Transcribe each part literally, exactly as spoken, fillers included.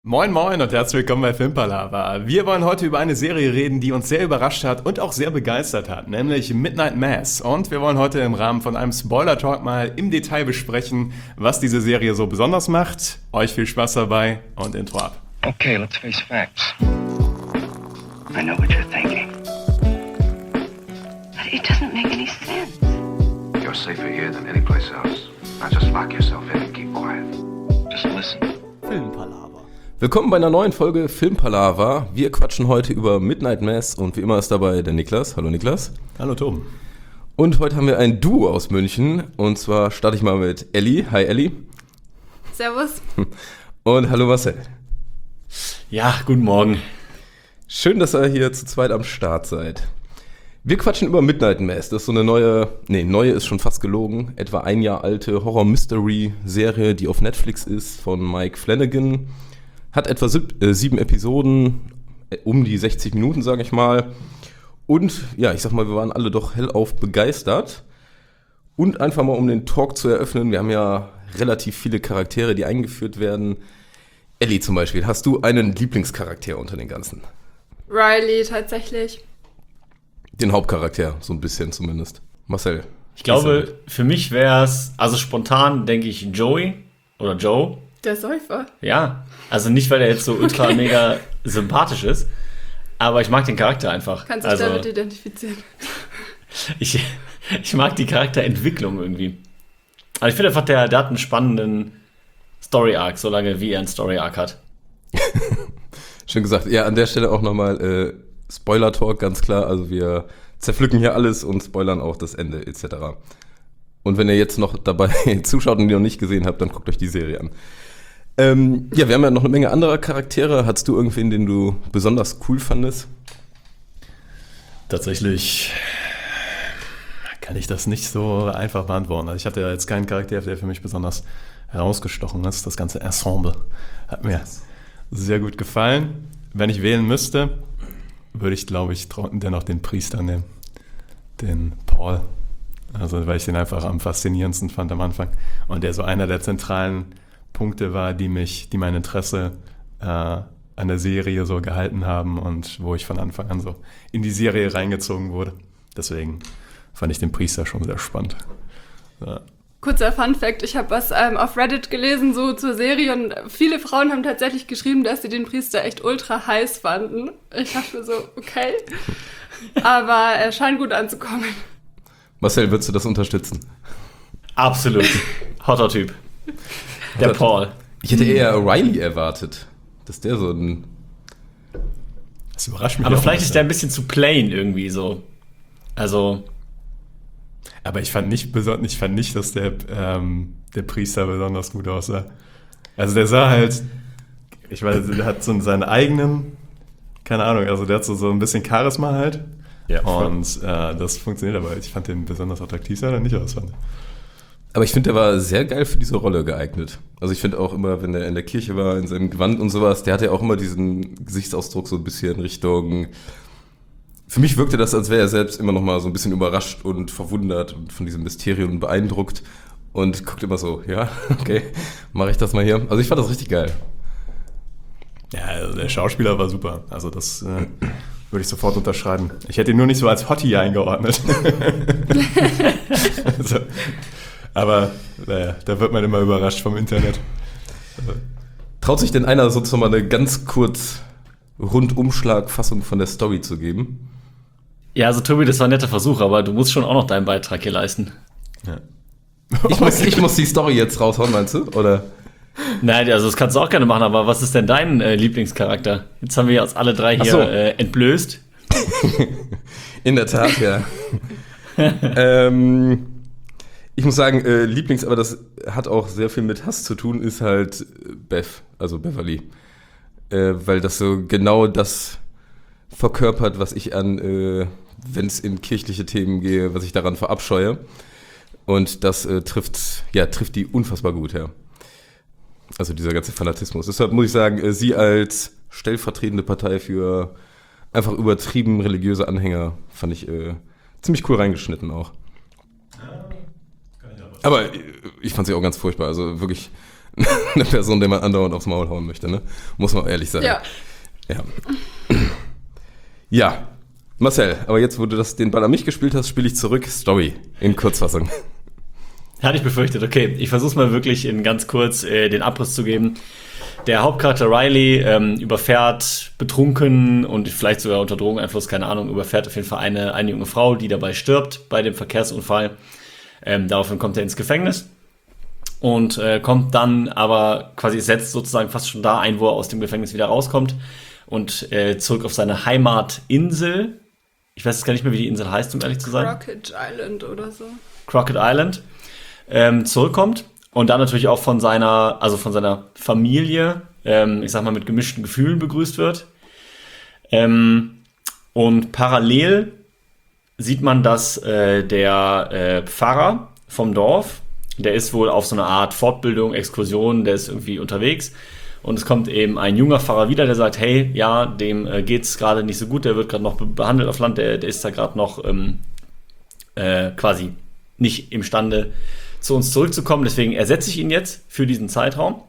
Moin moin und herzlich willkommen bei Filmpalava. Wir wollen heute über eine Serie reden, die uns sehr überrascht hat und auch sehr begeistert hat, nämlich Midnight Mass. Und wir wollen heute im Rahmen von einem Spoiler-Talk mal im Detail besprechen, was diese Serie so besonders macht. Euch viel Spaß dabei und Intro ab. Okay, let's face facts. I know what you're thinking. But it doesn't make any sense. You're safer here than any place else. Now just lock yourself in and keep quiet. Just listen. Filmpalava. Willkommen bei einer neuen Folge Filmpalava. Wir quatschen heute über Midnight Mass und wie immer ist dabei der Niklas. Hallo Niklas. Hallo Tom. Und heute haben wir ein Duo aus München und zwar starte ich mal mit Elli. Hi Elli. Servus. Und hallo Marcel. Ja, guten Morgen. Schön, dass ihr hier zu zweit am Start seid. Wir quatschen über Midnight Mass. Das ist so eine neue, nee, neue ist schon fast gelogen, etwa ein Jahr alte Horror-Mystery-Serie, die auf Netflix ist, von Mike Flanagan. Hat etwa sieb, äh, sieben Episoden, äh, um die sechzig Minuten, sage ich mal. Und ja, ich sag mal, wir waren alle doch hellauf begeistert. Und einfach mal, um den Talk zu eröffnen, wir haben ja relativ viele Charaktere, die eingeführt werden. Elli zum Beispiel, hast du einen Lieblingscharakter unter den ganzen? Riley, tatsächlich. Den Hauptcharakter, so ein bisschen zumindest. Marcel. Ich glaube, für mich wäre es, also spontan denke ich Joey oder Joe. Der Säufer. Ja, also nicht, weil er jetzt so ultra Okay. mega sympathisch ist, aber ich mag den Charakter einfach. Kannst dich also, damit identifizieren. ich, ich mag die Charakterentwicklung irgendwie. Also ich finde einfach, der, der hat einen spannenden Story-Arc, solange wie er einen Story-Arc hat. Schön gesagt. Ja, an der Stelle auch nochmal äh, Spoiler-Talk, ganz klar. Also wir zerpflücken hier alles und spoilern auch das Ende et cetera. Und wenn ihr jetzt noch dabei zuschaut und die noch nicht gesehen habt, dann guckt euch die Serie an. Ähm, ja, wir haben ja noch eine Menge anderer Charaktere. Hattest du irgendwen, den du besonders cool fandest? Tatsächlich kann ich das nicht so einfach beantworten. Also ich hatte ja jetzt keinen Charakter, der für mich besonders herausgestochen ist. Das ganze Ensemble hat mir sehr gut gefallen. Wenn ich wählen müsste, würde ich, glaube ich, dennoch den Priester nehmen. Den Paul. Also weil ich den einfach am faszinierendsten fand am Anfang. Und der so einer der zentralen Punkte war, die mich, die mein Interesse äh, an der Serie so gehalten haben und wo ich von Anfang an so in die Serie reingezogen wurde. Deswegen fand ich den Priester schon sehr spannend. Ja. Kurzer Funfact, ich habe was ähm, auf Reddit gelesen, so zur Serie, und viele Frauen haben tatsächlich geschrieben, dass sie den Priester echt ultra heiß fanden. Ich dachte mir so, okay, aber er scheint gut anzukommen. Marcel, würdest du das unterstützen? Absolut. Hotter Typ. Der Paul. Ich hätte eher Riley erwartet, dass der so ein... Das überrascht mich Aber auch vielleicht ein ist der ein bisschen zu plain irgendwie so. Also... Aber ich fand nicht, beson- ich fand nicht, dass der, ähm, der Priester besonders gut aussah. Also der sah halt, ich weiß, der hat so seinen eigenen, keine Ahnung, also der hat so, so ein bisschen Charisma halt. Ja, und äh, das funktioniert, aber ich fand den besonders attraktiv, sah er nicht aus. Fand. Aber ich finde, der war sehr geil für diese Rolle geeignet. Also ich finde auch immer, wenn er in der Kirche war, in seinem Gewand und sowas, der hatte ja auch immer diesen Gesichtsausdruck so ein bisschen Richtung... Für mich wirkte das, als wäre er selbst immer noch mal so ein bisschen überrascht und verwundert und von diesem Mysterium beeindruckt und guckt immer so, ja, okay, mache ich das mal hier. Also ich fand das richtig geil. Ja, also der Schauspieler war super. Also das äh, würde ich sofort unterschreiben. Ich hätte ihn nur nicht so als Hottie eingeordnet. also, aber naja, da wird man immer überrascht vom Internet. Also. Traut sich denn einer sonst noch mal eine ganz kurz Rundumschlagfassung von der Story zu geben? Ja, also Tobi, das war ein netter Versuch, aber du musst schon auch noch deinen Beitrag hier leisten. Ja. Ich muss, ich muss die Story jetzt raushauen, meinst du? Oder? Nein, also das kannst du auch gerne machen, aber was ist denn dein äh, Lieblingscharakter? Jetzt haben wir uns alle drei hier so. äh, entblößt. In der Tat, ja. ähm, ich muss sagen, äh, Lieblings, aber das hat auch sehr viel mit Hass zu tun, ist halt Beth, also Beverly. Äh, weil das so genau das verkörpert, was ich an, äh, wenn es in kirchliche Themen gehe, was ich daran verabscheue. Und das äh, trifft, ja, trifft die unfassbar gut, ja. Also dieser ganze Fanatismus. Deshalb muss ich sagen, äh, sie als stellvertretende Partei für einfach übertrieben religiöse Anhänger fand ich äh, ziemlich cool reingeschnitten auch. Aber äh, ich fand sie auch ganz furchtbar. Also wirklich eine Person, der man andauernd aufs Maul hauen möchte, ne? Muss man auch ehrlich sein. Ja. Ja. Ja. Marcel, aber jetzt, wo du das, den Ball an mich gespielt hast, spiele ich zurück. Story in Kurzfassung. Hatte ich befürchtet. Okay, ich versuche mal wirklich in ganz kurz äh, den Abriss zu geben. Der Hauptcharakter Riley ähm, überfährt betrunken und vielleicht sogar unter Drogeneinfluss, keine Ahnung, überfährt auf jeden Fall eine, eine junge Frau, die dabei stirbt bei dem Verkehrsunfall. Ähm, daraufhin kommt er ins Gefängnis und äh, kommt dann aber quasi setzt sozusagen fast schon da ein, wo er aus dem Gefängnis wieder rauskommt und äh, zurück auf seine Heimatinsel. Ich weiß jetzt gar nicht mehr, wie die Insel heißt, um ehrlich zu sein. Crockett Island oder so. Crockett Island. Ähm, zurückkommt und dann natürlich auch von seiner, also von seiner Familie, ähm, ich sag mal, mit gemischten Gefühlen begrüßt wird. Ähm, und parallel sieht man, dass äh, der äh, Pfarrer vom Dorf, der ist wohl auf so eine Art Fortbildung, Exkursion, der ist irgendwie unterwegs. Und es kommt eben ein junger Pfarrer wieder, der sagt, hey, ja, dem äh, geht's gerade nicht so gut, der wird gerade noch be- behandelt auf Land, der, der ist da gerade noch ähm, äh, quasi nicht imstande, zu uns zurückzukommen. Deswegen ersetze ich ihn jetzt für diesen Zeitraum.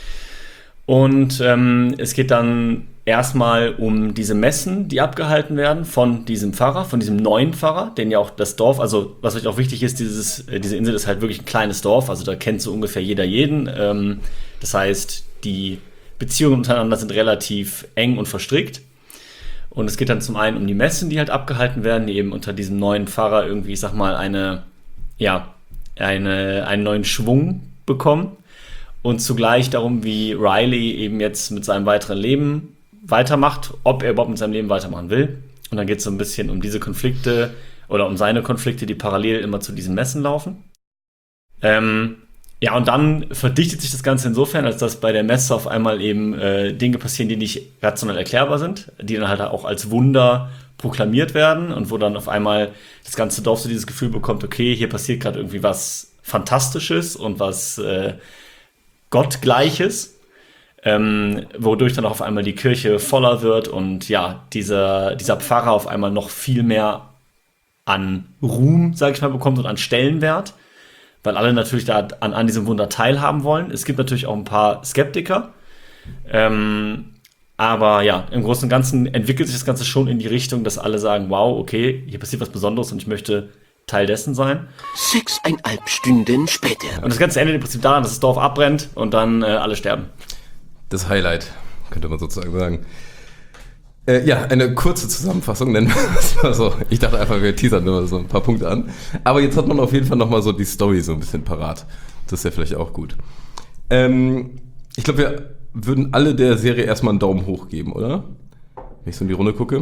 Und ähm, es geht dann erstmal um diese Messen, die abgehalten werden von diesem Pfarrer, von diesem neuen Pfarrer, den ja auch das Dorf, also was euch auch wichtig ist, dieses, äh, diese Insel ist halt wirklich ein kleines Dorf, also da kennt so ungefähr jeder jeden. Ähm, das heißt, die Beziehungen untereinander sind relativ eng und verstrickt. Und es geht dann zum einen um die Messen, die halt abgehalten werden, die eben unter diesem neuen Pfarrer irgendwie, ich sag mal, eine, ja, eine, einen neuen Schwung bekommen. Und zugleich darum, wie Riley eben jetzt mit seinem weiteren Leben weitermacht, ob er überhaupt mit seinem Leben weitermachen will. Und dann geht es so ein bisschen um diese Konflikte oder um seine Konflikte, die parallel immer zu diesen Messen laufen. Ähm, ja, und dann verdichtet sich das Ganze insofern, als dass bei der Messe auf einmal eben äh, Dinge passieren, die nicht rational erklärbar sind, die dann halt auch als Wunder proklamiert werden und wo dann auf einmal das ganze Dorf so dieses Gefühl bekommt, okay, hier passiert gerade irgendwie was Fantastisches und was äh, Gottgleiches, ähm, wodurch dann auch auf einmal die Kirche voller wird und ja, dieser, dieser Pfarrer auf einmal noch viel mehr an Ruhm, sag ich mal, bekommt und an Stellenwert, weil alle natürlich da an, an diesem Wunder teilhaben wollen. Es gibt natürlich auch ein paar Skeptiker, ähm, aber ja, im Großen und Ganzen entwickelt sich das Ganze schon in die Richtung, dass alle sagen, wow, okay, hier passiert was Besonderes und ich möchte Teil dessen sein. Sechseinhalb Stunden später. Und das Ganze endet im Prinzip daran, dass das Dorf abbrennt und dann äh, alle sterben. Das Highlight, könnte man sozusagen sagen. Äh, ja, eine kurze Zusammenfassung, denn also, ich dachte einfach, wir teasern nur so ein paar Punkte an. Aber jetzt hat man auf jeden Fall nochmal so die Story so ein bisschen parat. Das ist ja vielleicht auch gut. Ähm, ich glaube, wir würden alle der Serie erstmal einen Daumen hoch geben, oder? Wenn ich so in die Runde gucke.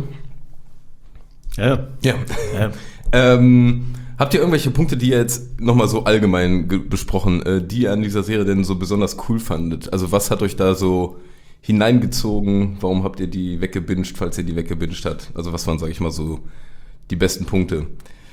Ja. Ja. ja. ähm, habt ihr irgendwelche Punkte, die ihr jetzt nochmal so allgemein ge- besprochen, äh, die ihr an dieser Serie denn so besonders cool fandet? Also was hat euch da so hineingezogen? Warum habt ihr die weggebinged, falls ihr die weggebinged habt? Also was waren, sag ich mal, so die besten Punkte?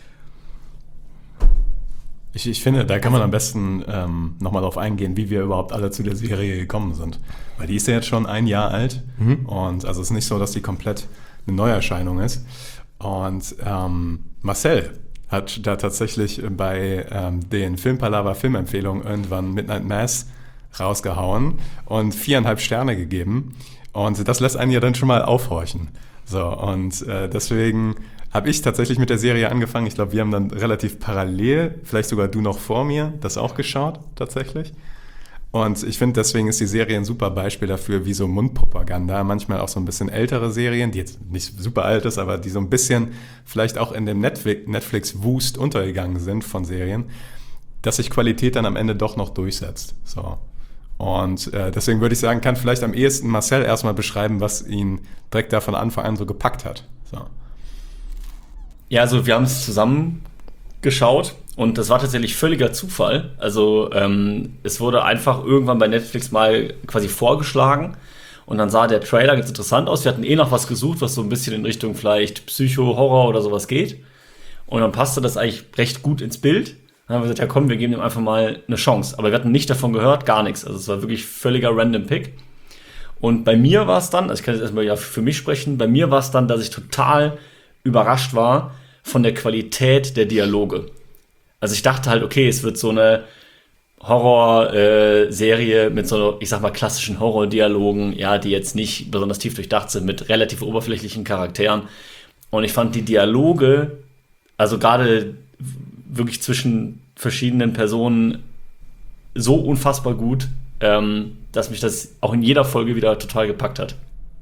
Ich, ich finde, da kann man am besten ähm, nochmal darauf eingehen, wie wir überhaupt alle zu der Serie gekommen sind. Weil die ist ja jetzt schon ein Jahr alt mhm. und also es ist nicht so, dass die komplett eine Neuerscheinung ist. Und ähm, Marcel hat da tatsächlich bei ähm, den Filmpalava Filmempfehlungen irgendwann Midnight Mass rausgehauen und viereinhalb Sterne gegeben. Und das lässt einen ja dann schon mal aufhorchen. So, und äh, deswegen habe ich tatsächlich mit der Serie angefangen. Ich glaube, wir haben dann relativ parallel, vielleicht sogar du noch vor mir, das auch geschaut, tatsächlich. Und ich finde, deswegen ist die Serie ein super Beispiel dafür, wie so Mundpropaganda, manchmal auch so ein bisschen ältere Serien, die jetzt nicht super alt ist, aber die so ein bisschen vielleicht auch in dem Netflix, Netflix-Wust untergegangen sind von Serien, dass sich Qualität dann am Ende doch noch durchsetzt. So. Und äh, deswegen würde ich sagen, kann vielleicht am ehesten Marcel erstmal beschreiben, was ihn direkt da von Anfang an so gepackt hat. So. Ja, also wir haben es zusammen geschaut und das war tatsächlich völliger Zufall. Also ähm, es wurde einfach irgendwann bei Netflix mal quasi vorgeschlagen und dann sah der Trailer ganz interessant aus. Wir hatten eh noch was gesucht, was so ein bisschen in Richtung vielleicht Psycho, Horror oder sowas geht. Und dann passte das eigentlich recht gut ins Bild. Dann haben wir gesagt, ja komm, wir geben dem einfach mal eine Chance. Aber wir hatten nicht davon gehört, gar nichts. Also es war wirklich völliger random Pick. Und bei mir war es dann, also ich kann jetzt erstmal ja für mich sprechen, bei mir war es dann, dass ich total überrascht war von der Qualität der Dialoge. Also ich dachte halt, okay, es wird so eine Horror-Serie mit so, ich sag mal, klassischen Horror-Dialogen, ja, die jetzt nicht besonders tief durchdacht sind, mit relativ oberflächlichen Charakteren. Und ich fand die Dialoge, also gerade wirklich zwischen verschiedenen Personen, so unfassbar gut, ähm, dass mich das auch in jeder Folge wieder total gepackt hat.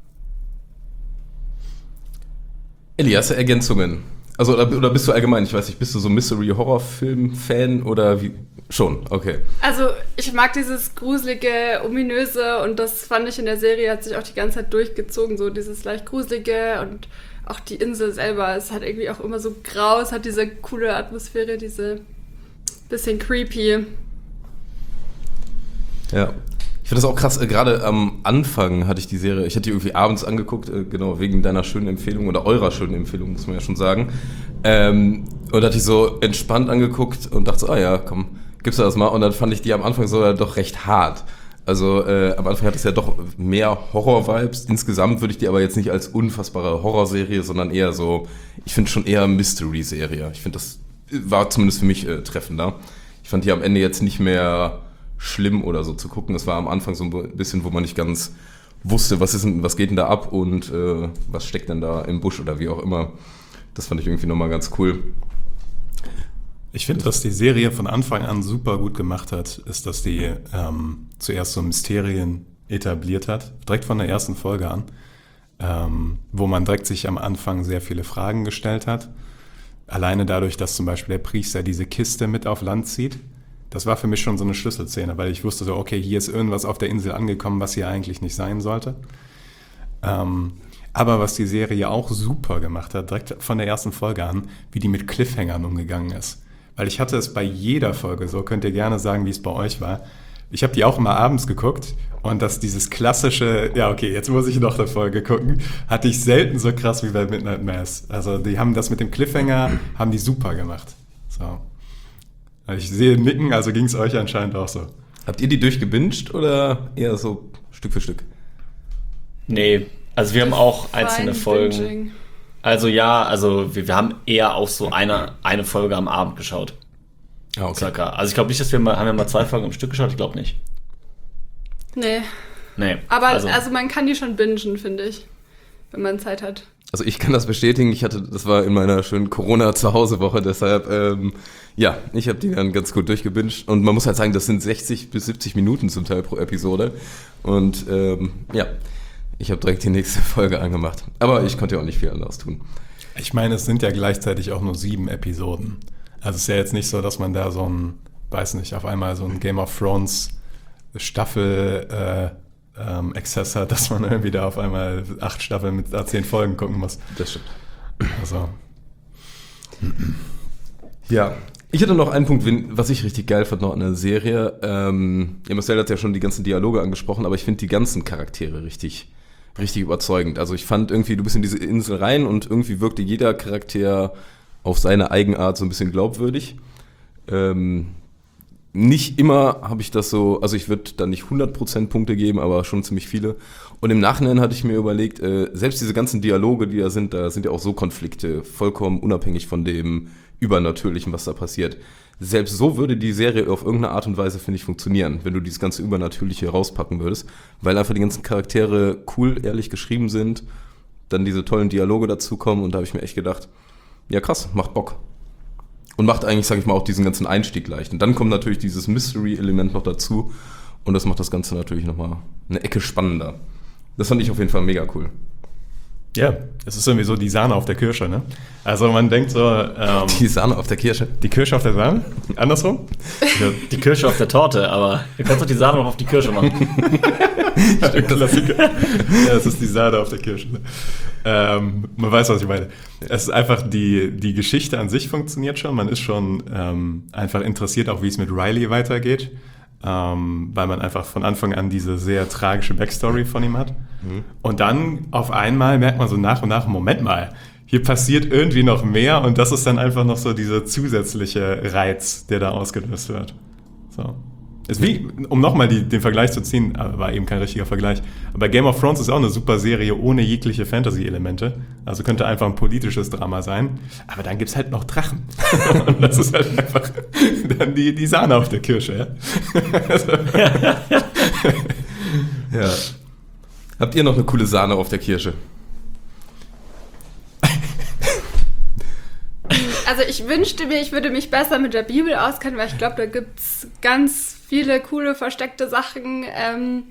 Elli, hast du Ergänzungen? Also, oder, oder bist du allgemein, ich weiß nicht, bist du so Mystery-Horror-Film-Fan oder wie? Schon, okay. Also, ich mag dieses gruselige, ominöse und das fand ich in der Serie, hat sich auch die ganze Zeit durchgezogen, so dieses leicht gruselige und auch die Insel selber ist halt irgendwie auch immer so grau, es hat diese coole Atmosphäre, diese bisschen creepy. Ja. Ich finde das auch krass, äh, gerade am Anfang hatte ich die Serie, ich hatte die irgendwie abends angeguckt, äh, genau, wegen deiner schönen Empfehlung oder eurer schönen Empfehlung, muss man ja schon sagen. Ähm, und hatte ich so entspannt angeguckt und dachte so, ah ja, komm, gibst du das mal. Und dann fand ich die am Anfang sogar doch recht hart. Also äh, am Anfang hat es ja doch mehr Horror-Vibes. Insgesamt würde ich die aber jetzt nicht als unfassbare Horrorserie, sondern eher so, ich finde schon eher Mystery-Serie. Ich finde, das war zumindest für mich äh, treffender. Ich fand die am Ende jetzt nicht mehr schlimm oder so zu gucken. Das war am Anfang so ein bisschen, wo man nicht ganz wusste, was ist denn, was geht denn da ab und äh, was steckt denn da im Busch oder wie auch immer. Das fand ich irgendwie nochmal ganz cool. Ich finde, was die Serie von Anfang an super gut gemacht hat, ist, dass die ähm, zuerst so Mysterien etabliert hat, direkt von der ersten Folge an, ähm, wo man direkt sich am Anfang sehr viele Fragen gestellt hat. Alleine dadurch, dass zum Beispiel der Priester diese Kiste mit auf Land zieht. Das war für mich schon so eine Schlüsselszene, weil ich wusste so, okay, hier ist irgendwas auf der Insel angekommen, was hier eigentlich nicht sein sollte. Ähm, aber was die Serie auch super gemacht hat, direkt von der ersten Folge an, wie die mit Cliffhangern umgegangen ist. Weil ich hatte es bei jeder Folge so, könnt ihr gerne sagen, wie es bei euch war. Ich habe die auch immer abends geguckt und dass dieses klassische, ja okay, jetzt muss ich noch eine Folge gucken, hatte ich selten so krass wie bei Midnight Mass. Also die haben das mit dem Cliffhanger, haben die super gemacht. So. Ich sehe Nicken, also ging es euch anscheinend auch so. Habt ihr die durchgebinged oder eher so Stück für Stück? Nee, also wir haben auch einzelne Folgen. Binging. Also ja, also wir, wir haben eher auch so eine, eine Folge am Abend geschaut. Ah, okay. Circa. Also ich glaube nicht, dass wir mal, haben wir mal zwei Folgen am Stück geschaut? Ich glaube nicht. Nee. Nee. Aber also, also man kann die schon bingen, finde ich, wenn man Zeit hat. Also ich kann das bestätigen, ich hatte, das war in meiner schönen Corona-Zuhause-Woche, deshalb, ähm, ja, ich habe die dann ganz gut durchgebinged und man muss halt sagen, das sind sechzig bis siebzig Minuten zum Teil pro Episode und ähm, ja, ich habe direkt die nächste Folge angemacht, aber ich konnte ja auch nicht viel anderes tun. Ich meine, es sind ja gleichzeitig auch nur sieben Episoden, also es ist ja jetzt nicht so, dass man da so ein, weiß nicht, auf einmal so ein Game of Thrones Staffel äh, Ähm, Exzess hat, dass man irgendwie da auf einmal acht Staffeln mit zehn Folgen gucken muss. Das stimmt. Also. Ja, ich hatte noch einen Punkt, was ich richtig geil fand noch an der Serie. Ähm, ja, Marcel hat ja schon die ganzen Dialoge angesprochen, aber ich finde die ganzen Charaktere richtig, richtig überzeugend. Also ich fand irgendwie, du bist in diese Insel rein und irgendwie wirkte jeder Charakter auf seine Eigenart so ein bisschen glaubwürdig. Ähm, Nicht immer habe ich das so, also ich würde da nicht hundert Prozent Punkte geben, aber schon ziemlich viele. Und im Nachhinein hatte ich mir überlegt, äh, selbst diese ganzen Dialoge, die da sind, da sind ja auch so Konflikte, vollkommen unabhängig von dem Übernatürlichen, was da passiert. Selbst so würde die Serie auf irgendeine Art und Weise, finde ich, funktionieren, wenn du dieses ganze Übernatürliche rauspacken würdest, weil einfach die ganzen Charaktere cool, ehrlich geschrieben sind, dann diese tollen Dialoge dazukommen und da habe ich mir echt gedacht, ja krass, macht Bock. Und macht eigentlich, sag ich mal, auch diesen ganzen Einstieg leicht. Und dann kommt natürlich dieses Mystery-Element noch dazu. Und das macht das Ganze natürlich nochmal eine Ecke spannender. Das fand ich auf jeden Fall mega cool. Ja, es ist irgendwie so die Sahne auf der Kirsche, ne? Also man denkt so... Ähm, die Sahne auf der Kirsche? Die Kirsche auf der Sahne? Andersrum? Die Kirsche auf der Torte, aber du kannst doch die Sahne noch auf die Kirsche machen. Stimmt, Klassiker. Ja, es ist die Sahne auf der Kirsche. Ne? Ähm, man weiß, was ich meine. Es ist einfach, die, die Geschichte an sich funktioniert schon. Man ist schon ähm, einfach interessiert, auch wie es mit Riley weitergeht. Ähm, weil man einfach von Anfang an diese sehr tragische Backstory von ihm hat. Mhm. Und dann auf einmal merkt man so nach und nach, Moment mal, hier passiert irgendwie noch mehr und das ist dann einfach noch so dieser zusätzliche Reiz, der da ausgelöst wird. So. Ist wie, um nochmal den Vergleich zu ziehen, war eben kein richtiger Vergleich, aber Game of Thrones ist auch eine super Serie ohne jegliche Fantasy-Elemente. Also könnte einfach ein politisches Drama sein. Aber dann gibt's halt noch Drachen. Und das ist halt einfach dann die, die Sahne auf der Kirsche. Ja? Also, ja. Habt ihr noch eine coole Sahne auf der Kirsche? Also ich wünschte mir, ich würde mich besser mit der Bibel auskennen, weil ich glaube, da gibt's ganz viele coole, versteckte Sachen, ähm,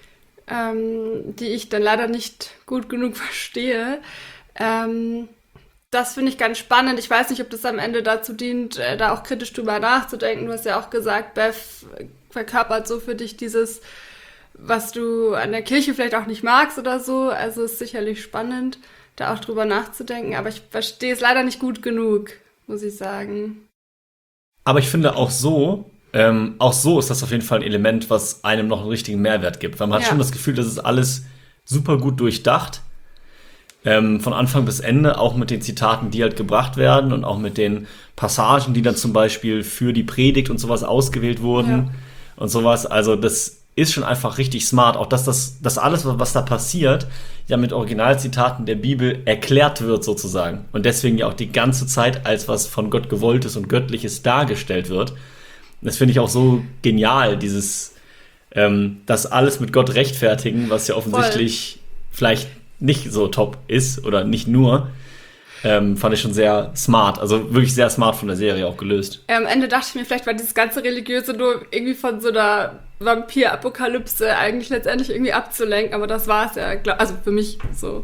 ähm, die ich dann leider nicht gut genug verstehe. Ähm, das finde ich ganz spannend. Ich weiß nicht, ob das am Ende dazu dient, äh, da auch kritisch drüber nachzudenken. Du hast ja auch gesagt, Beth verkörpert so für dich dieses, was du an der Kirche vielleicht auch nicht magst oder so. Also ist sicherlich spannend, da auch drüber nachzudenken. Aber ich verstehe es leider nicht gut genug, muss ich sagen. Aber ich finde auch so, ähm, auch so ist das auf jeden Fall ein Element, was einem noch einen richtigen Mehrwert gibt. Weil man hat Ja. schon das Gefühl, das ist alles super gut durchdacht. Ähm, von Anfang bis Ende, auch mit den Zitaten, die halt gebracht werden und auch mit den Passagen, die dann zum Beispiel für die Predigt und sowas ausgewählt wurden Ja. und sowas. Also das ist schon einfach richtig smart. Auch dass das, dass alles, was da passiert, ja mit Originalzitaten der Bibel erklärt wird sozusagen. Und deswegen ja auch die ganze Zeit als was von Gott Gewolltes und Göttliches dargestellt wird. Das finde ich auch so genial, dieses ähm, das alles mit Gott rechtfertigen, was ja offensichtlich vielleicht nicht so top ist oder nicht nur, ähm, fand ich schon sehr smart. Also wirklich sehr smart von der Serie auch gelöst. Ja, am Ende dachte ich mir, vielleicht war dieses ganze Religiöse nur irgendwie von so einer Vampir-Apokalypse eigentlich letztendlich irgendwie abzulenken, aber das war es ja, glaub, also für mich so.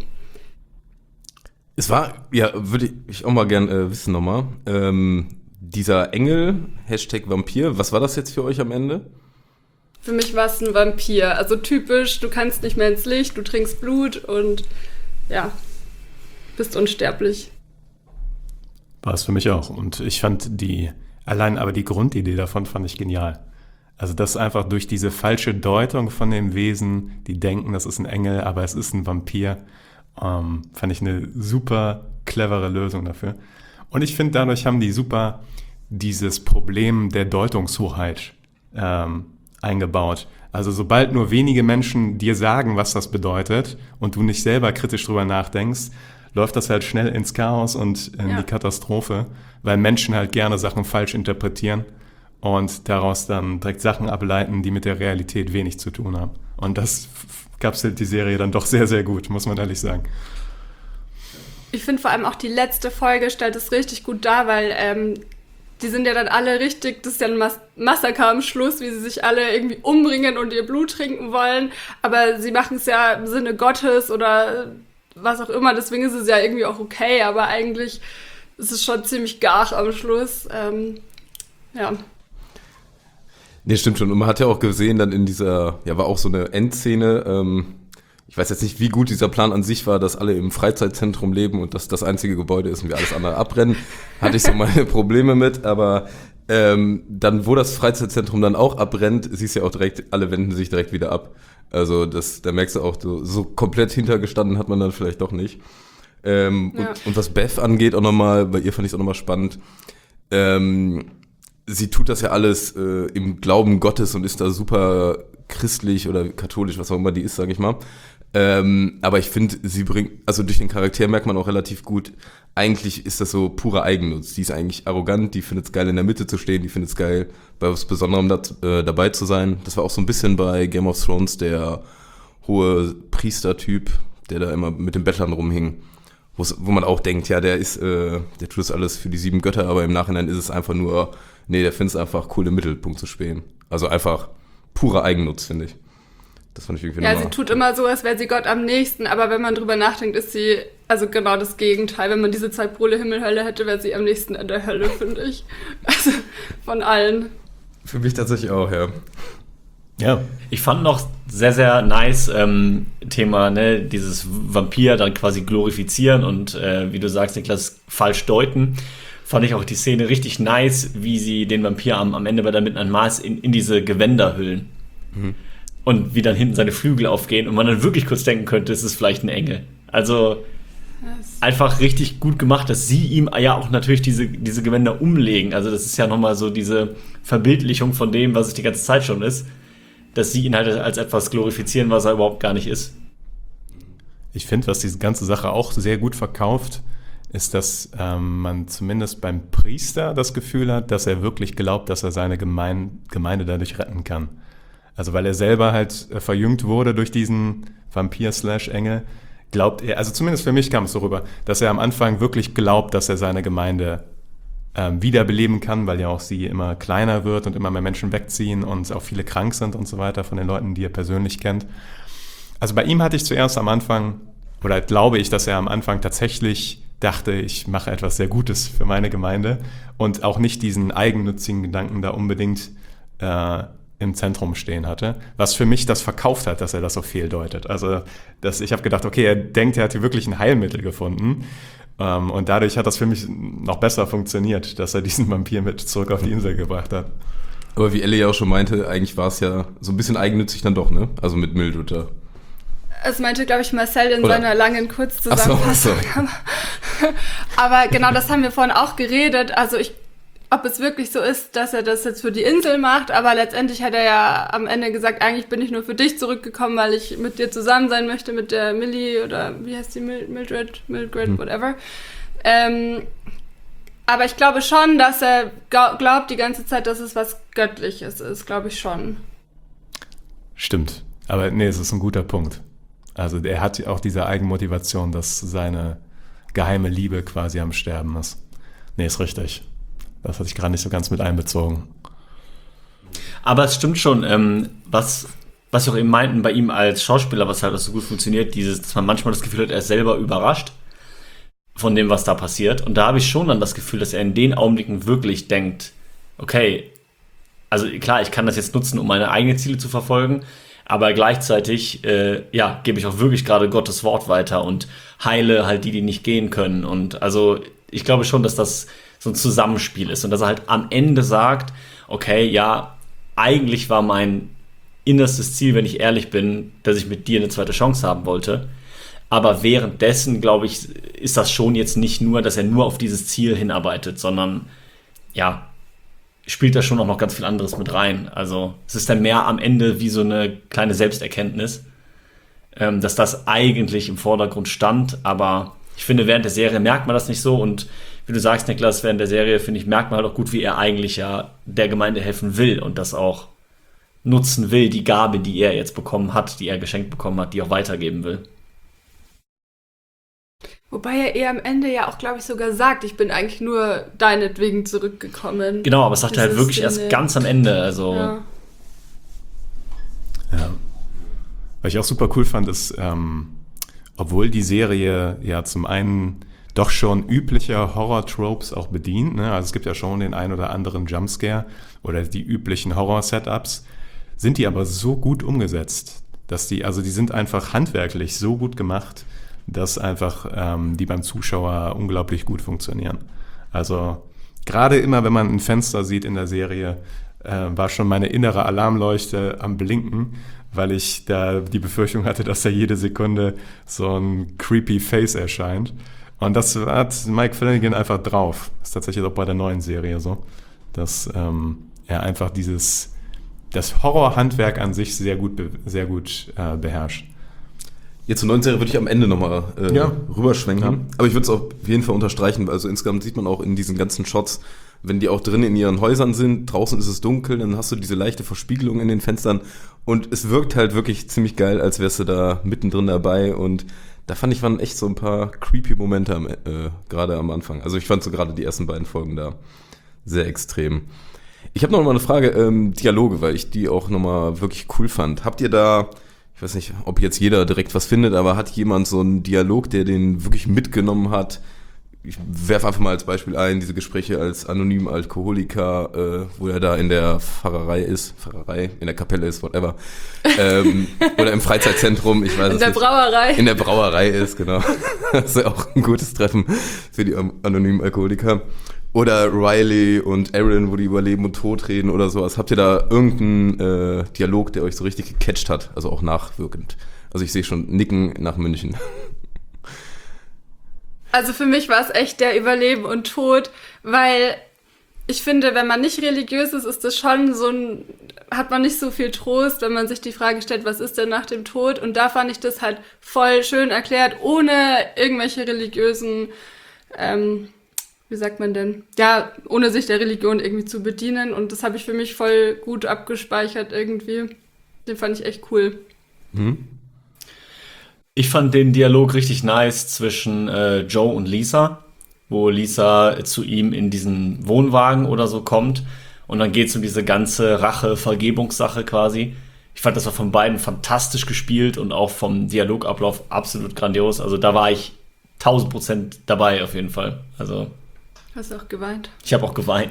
Es war, ja, würde ich auch mal gern äh, wissen nochmal, ähm, dieser Engel, Hashtag Vampir, was war das jetzt für euch am Ende? Für mich war es ein Vampir. Also typisch, du kannst nicht mehr ins Licht, du trinkst Blut und ja, bist unsterblich. war es für mich auch. Und ich fand die, allein aber die Grundidee davon fand ich genial. Also das einfach durch diese falsche Deutung von dem Wesen, die denken, das ist ein Engel, aber es ist ein Vampir, ähm, fand ich eine super clevere Lösung dafür. Und ich finde, dadurch haben die super dieses Problem der Deutungshoheit ähm, eingebaut. Also sobald nur wenige Menschen dir sagen, was das bedeutet und du nicht selber kritisch drüber nachdenkst, läuft das halt schnell ins Chaos und in Ja. die Katastrophe, weil Menschen halt gerne Sachen falsch interpretieren und daraus dann direkt Sachen ableiten, die mit der Realität wenig zu tun haben. Und das f- kapselt die Serie dann doch sehr, sehr gut, muss man ehrlich sagen. Ich finde vor allem auch die letzte Folge stellt es richtig gut dar, weil ähm, die sind ja dann alle richtig, das ist ja ein Mas- Massaker am Schluss, wie sie sich alle irgendwie umbringen und ihr Blut trinken wollen, aber sie machen es ja im Sinne Gottes oder was auch immer, deswegen ist es ja irgendwie auch okay, aber eigentlich ist es schon ziemlich gar am Schluss. Ähm, ja. Nee, stimmt schon. Und man hat ja auch gesehen, dann in dieser, ja, war auch so eine Endszene, ähm, ich weiß jetzt nicht, wie gut dieser Plan an sich war, dass alle im Freizeitzentrum leben und dass das einzige Gebäude ist und wir alles andere abbrennen. Hatte ich so meine Probleme mit, aber ähm, dann, wo das Freizeitzentrum dann auch abbrennt, siehst du ja auch direkt, alle wenden sich direkt wieder ab. Also das, da merkst du auch, so, so komplett hintergestanden hat man dann vielleicht doch nicht. Ähm, Ja. und, und was Beth angeht, auch nochmal, bei ihr fand ich es auch nochmal spannend, ähm, sie tut das ja alles äh, im Glauben Gottes und ist da super christlich oder katholisch, was auch immer die ist, sage ich mal. Ähm, aber ich finde, sie bringt, also durch den Charakter merkt man auch relativ gut, eigentlich ist das so purer Eigennutz. Die ist eigentlich arrogant, die findet es geil, in der Mitte zu stehen, die findet es geil, bei was Besonderem da, äh, dabei zu sein. Das war auch so ein bisschen bei Game of Thrones der hohe Priestertyp, der da immer mit den Bettlern rumhing. Wo's, wo man auch denkt, ja, der ist, äh, der tut das alles für die sieben Götter, aber im Nachhinein ist es einfach nur, nee, der findet es einfach cool, im Mittelpunkt zu stehen. Also einfach purer Eigennutz, finde ich. Das fand ich irgendwie Ja, nochmal. sie tut immer so, als wäre sie Gott am nächsten, aber wenn man drüber nachdenkt, ist sie, also genau das Gegenteil. Wenn man diese zwei Pole Himmel, Hölle hätte, wäre sie am nächsten in der Hölle, finde ich. Also von allen. Für mich tatsächlich auch, ja. Ja, Ich fand noch sehr, sehr nice ähm, Thema, ne, dieses Vampir dann quasi glorifizieren und äh, wie du sagst, Niklas, falsch deuten. Fand ich auch die Szene richtig nice, wie sie den Vampir am, am Ende bei der Midnight Mass in, in diese Gewänder hüllen. Mhm. Und wie dann hinten seine Flügel aufgehen und man dann wirklich kurz denken könnte, es ist vielleicht ein Engel. Also einfach richtig gut gemacht, dass sie ihm ja auch natürlich diese, diese Gewänder umlegen. Also das ist ja nochmal so diese Verbildlichung von dem, was es die ganze Zeit schon ist, dass sie ihn halt als etwas glorifizieren, was er überhaupt gar nicht ist. Ich finde, was diese ganze Sache auch sehr gut verkauft, ist, dass ähm, man zumindest beim Priester das Gefühl hat, dass er wirklich glaubt, dass er seine Gemein- Gemeinde dadurch retten kann. Also weil er selber halt äh, verjüngt wurde durch diesen Vampir-Slash-Engel, glaubt er, also zumindest für mich kam es so rüber, dass er am Anfang wirklich glaubt, dass er seine Gemeinde ähm, wiederbeleben kann, weil ja auch sie immer kleiner wird und immer mehr Menschen wegziehen und auch viele krank sind und so weiter von den Leuten, die er persönlich kennt. Also bei ihm hatte ich zuerst am Anfang, oder glaube ich, dass er am Anfang tatsächlich dachte, ich mache etwas sehr Gutes für meine Gemeinde und auch nicht diesen eigennützigen Gedanken da unbedingt äh, im Zentrum stehen hatte, was für mich das verkauft hat, dass er das so fehldeutet. Also dass ich habe gedacht, okay, er denkt, er hat hier wirklich ein Heilmittel gefunden ähm, und dadurch hat das für mich noch besser funktioniert, dass er diesen Vampir mit zurück auf die Insel gebracht hat. Aber wie Ellie ja auch schon meinte, eigentlich war es ja so ein bisschen eigennützig dann doch, ne? Also mit Mildred da. Das meinte, glaube ich, Marcel in Oder? seiner langen Kurzzusammenfassung. Ach so, ach so. Aber genau, das haben wir vorhin auch geredet. Also ich, ob es wirklich so ist, dass er das jetzt für die Insel macht, aber letztendlich hat er ja am Ende gesagt, eigentlich bin ich nur für dich zurückgekommen, weil ich mit dir zusammen sein möchte, mit der Millie oder wie heißt die, Mildred, Mildred, hm. whatever. Ähm, aber ich glaube schon, dass er glaubt die ganze Zeit, dass es was Göttliches ist, glaube ich schon. Stimmt, aber nee, es ist ein guter Punkt. Also er hat auch diese Eigenmotivation, dass seine geheime Liebe quasi am Sterben ist. Nee, ist richtig. Das hatte ich gerade nicht so ganz mit einbezogen. Aber es stimmt schon, ähm, was, was wir auch eben meinten bei ihm als Schauspieler, was halt so gut funktioniert, dieses, dass man manchmal das Gefühl hat, er ist selber überrascht von dem, was da passiert. Und da habe ich schon dann das Gefühl, dass er in den Augenblicken wirklich denkt, okay, also klar, ich kann das jetzt nutzen, um meine eigenen Ziele zu verfolgen, aber gleichzeitig, äh, ja, gebe ich auch wirklich gerade Gottes Wort weiter und heile halt die, die nicht gehen können. Und also ich glaube schon, dass das so ein Zusammenspiel ist und dass er halt am Ende sagt, okay, ja, eigentlich war mein innerstes Ziel, wenn ich ehrlich bin, dass ich mit dir eine zweite Chance haben wollte. Aber währenddessen, glaube ich, ist das schon jetzt nicht nur, dass er nur auf dieses Ziel hinarbeitet, sondern ja, spielt da schon auch noch ganz viel anderes mit rein. Also es ist dann mehr am Ende wie so eine kleine Selbsterkenntnis, ähm, dass das eigentlich im Vordergrund stand, aber ich finde, während der Serie merkt man das nicht so und wie du sagst, Niklas, während der Serie, finde ich, merkt man halt auch gut, wie er eigentlich ja der Gemeinde helfen will und das auch nutzen will, die Gabe, die er jetzt bekommen hat, die er geschenkt bekommen hat, die auch weitergeben will. Wobei er eher am Ende ja auch, glaube ich, sogar sagt, ich bin eigentlich nur deinetwegen zurückgekommen. Genau, aber es sagt er halt wirklich Szene. Erst ganz am Ende. Also. Ja. Ja. Was ich auch super cool fand, ist, ähm, obwohl die Serie ja zum einen doch schon übliche Horror-Tropes auch bedient, ne? Also es gibt ja schon den ein oder anderen Jumpscare oder die üblichen Horror-Setups, sind die aber so gut umgesetzt, dass die, also die sind einfach handwerklich so gut gemacht, dass einfach ähm, die beim Zuschauer unglaublich gut funktionieren. Also gerade immer, wenn man ein Fenster sieht in der Serie, äh, war schon meine innere Alarmleuchte am Blinken, weil ich da die Befürchtung hatte, dass da jede Sekunde so ein creepy Face erscheint. Und das hat Mike Flanagan einfach drauf. Das ist tatsächlich auch bei der neuen Serie so, dass ähm, er einfach dieses, das Horrorhandwerk an sich sehr gut, sehr gut äh, beherrscht. Jetzt zur neuen Serie würde ich am Ende nochmal äh, ja. rüberschwenken. Ja. Aber ich würde es auf jeden Fall unterstreichen. Also insgesamt sieht man auch in diesen ganzen Shots, wenn die auch drin in ihren Häusern sind, draußen ist es dunkel, dann hast du diese leichte Verspiegelung in den Fenstern und es wirkt halt wirklich ziemlich geil, als wärst du da mittendrin dabei und da fand ich, waren echt so ein paar creepy Momente am, äh, gerade am Anfang. Also ich fand so gerade die ersten beiden Folgen da sehr extrem. Ich habe noch mal eine Frage, ähm, Dialoge, weil ich die auch nochmal wirklich cool fand. Habt ihr da, ich weiß nicht, ob jetzt jeder direkt was findet, aber hat jemand so einen Dialog, der den wirklich mitgenommen hat? Ich werfe einfach mal als Beispiel ein, diese Gespräche als anonymen Alkoholiker, äh, wo er da in der Pfarrerei ist, Pfarrerei, in der Kapelle ist, whatever. ähm, oder im Freizeitzentrum, ich weiß es nicht. In der Brauerei. In der Brauerei ist, genau. Das ist ja auch ein gutes Treffen für die anonymen Alkoholiker. Oder Riley und Aaron, wo die über Leben und Tod reden oder sowas. Habt ihr da irgendeinen äh, Dialog, der euch so richtig gecatcht hat? Also auch nachwirkend. Also ich sehe schon Nicken nach München. Also für mich war es echt der Überleben und Tod, weil ich finde, wenn man nicht religiös ist, ist das schon so ein, hat man nicht so viel Trost, wenn man sich die Frage stellt, was ist denn nach dem Tod? Und da fand ich das halt voll schön erklärt, ohne irgendwelche religiösen, ähm, wie sagt man denn? Ja, ohne sich der Religion irgendwie zu bedienen. Und das habe ich für mich voll gut abgespeichert irgendwie. Den fand ich echt cool. Mhm. Ich fand den Dialog richtig nice zwischen äh, Joe und Lisa, wo Lisa zu ihm in diesen Wohnwagen oder so kommt und dann geht es um diese ganze Rache-Vergebungssache quasi. Ich fand, das war von beiden fantastisch gespielt und auch vom Dialogablauf absolut grandios. Also da war ich tausend Prozent dabei auf jeden Fall. Also hast du auch geweint? Ich habe auch geweint.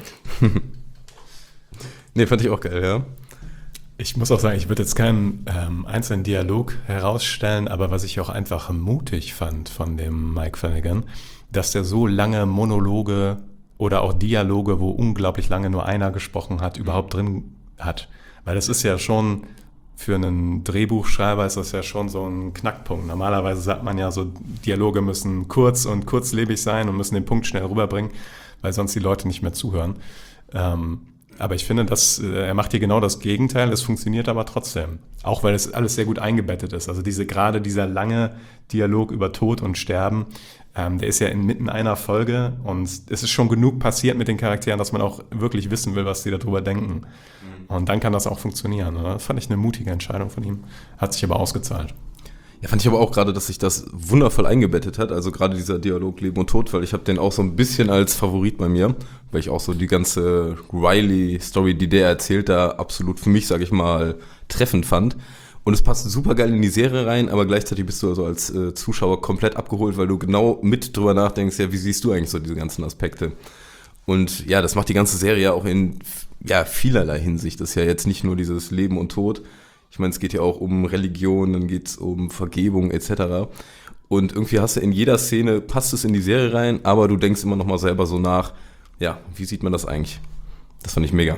Nee, fand ich auch geil, ja. Ich muss auch sagen, ich würde jetzt keinen ähm, einzelnen Dialog herausstellen, aber was ich auch einfach mutig fand von dem Mike Flanagan, dass der so lange Monologe oder auch Dialoge, wo unglaublich lange nur einer gesprochen hat, überhaupt drin hat. Weil das ist ja schon, für einen Drehbuchschreiber ist das ja schon so ein Knackpunkt. Normalerweise sagt man ja so, Dialoge müssen kurz und kurzlebig sein und müssen den Punkt schnell rüberbringen, weil sonst die Leute nicht mehr zuhören. Ähm, aber ich finde, dass, äh, er macht hier genau das Gegenteil, es funktioniert aber trotzdem. Auch weil es alles sehr gut eingebettet ist. Also diese, gerade dieser lange Dialog über Tod und Sterben, ähm, der ist ja inmitten einer Folge und es ist schon genug passiert mit den Charakteren, dass man auch wirklich wissen will, was die darüber denken. Und dann kann das auch funktionieren. Oder? Das fand ich eine mutige Entscheidung von ihm. Hat sich aber ausgezahlt. Ja, fand ich aber auch gerade, dass sich das wundervoll eingebettet hat, also gerade dieser Dialog Leben und Tod, weil ich habe den auch so ein bisschen als Favorit bei mir, weil ich auch so die ganze Riley-Story, die der erzählt, da absolut für mich, sage ich mal, treffend fand. Und es passt super geil in die Serie rein, aber gleichzeitig bist du also als äh, Zuschauer komplett abgeholt, weil du genau mit drüber nachdenkst, ja, wie siehst du eigentlich so diese ganzen Aspekte? Und ja, das macht die ganze Serie auch in ja, vielerlei Hinsicht. Das ist ja jetzt nicht nur dieses Leben und Tod. Ich meine, es geht ja auch um Religion, dann geht es um Vergebung et cetera. Und irgendwie hast du in jeder Szene, passt es in die Serie rein, aber du denkst immer noch mal selber so nach, ja, wie sieht man das eigentlich? Das fand ich mega.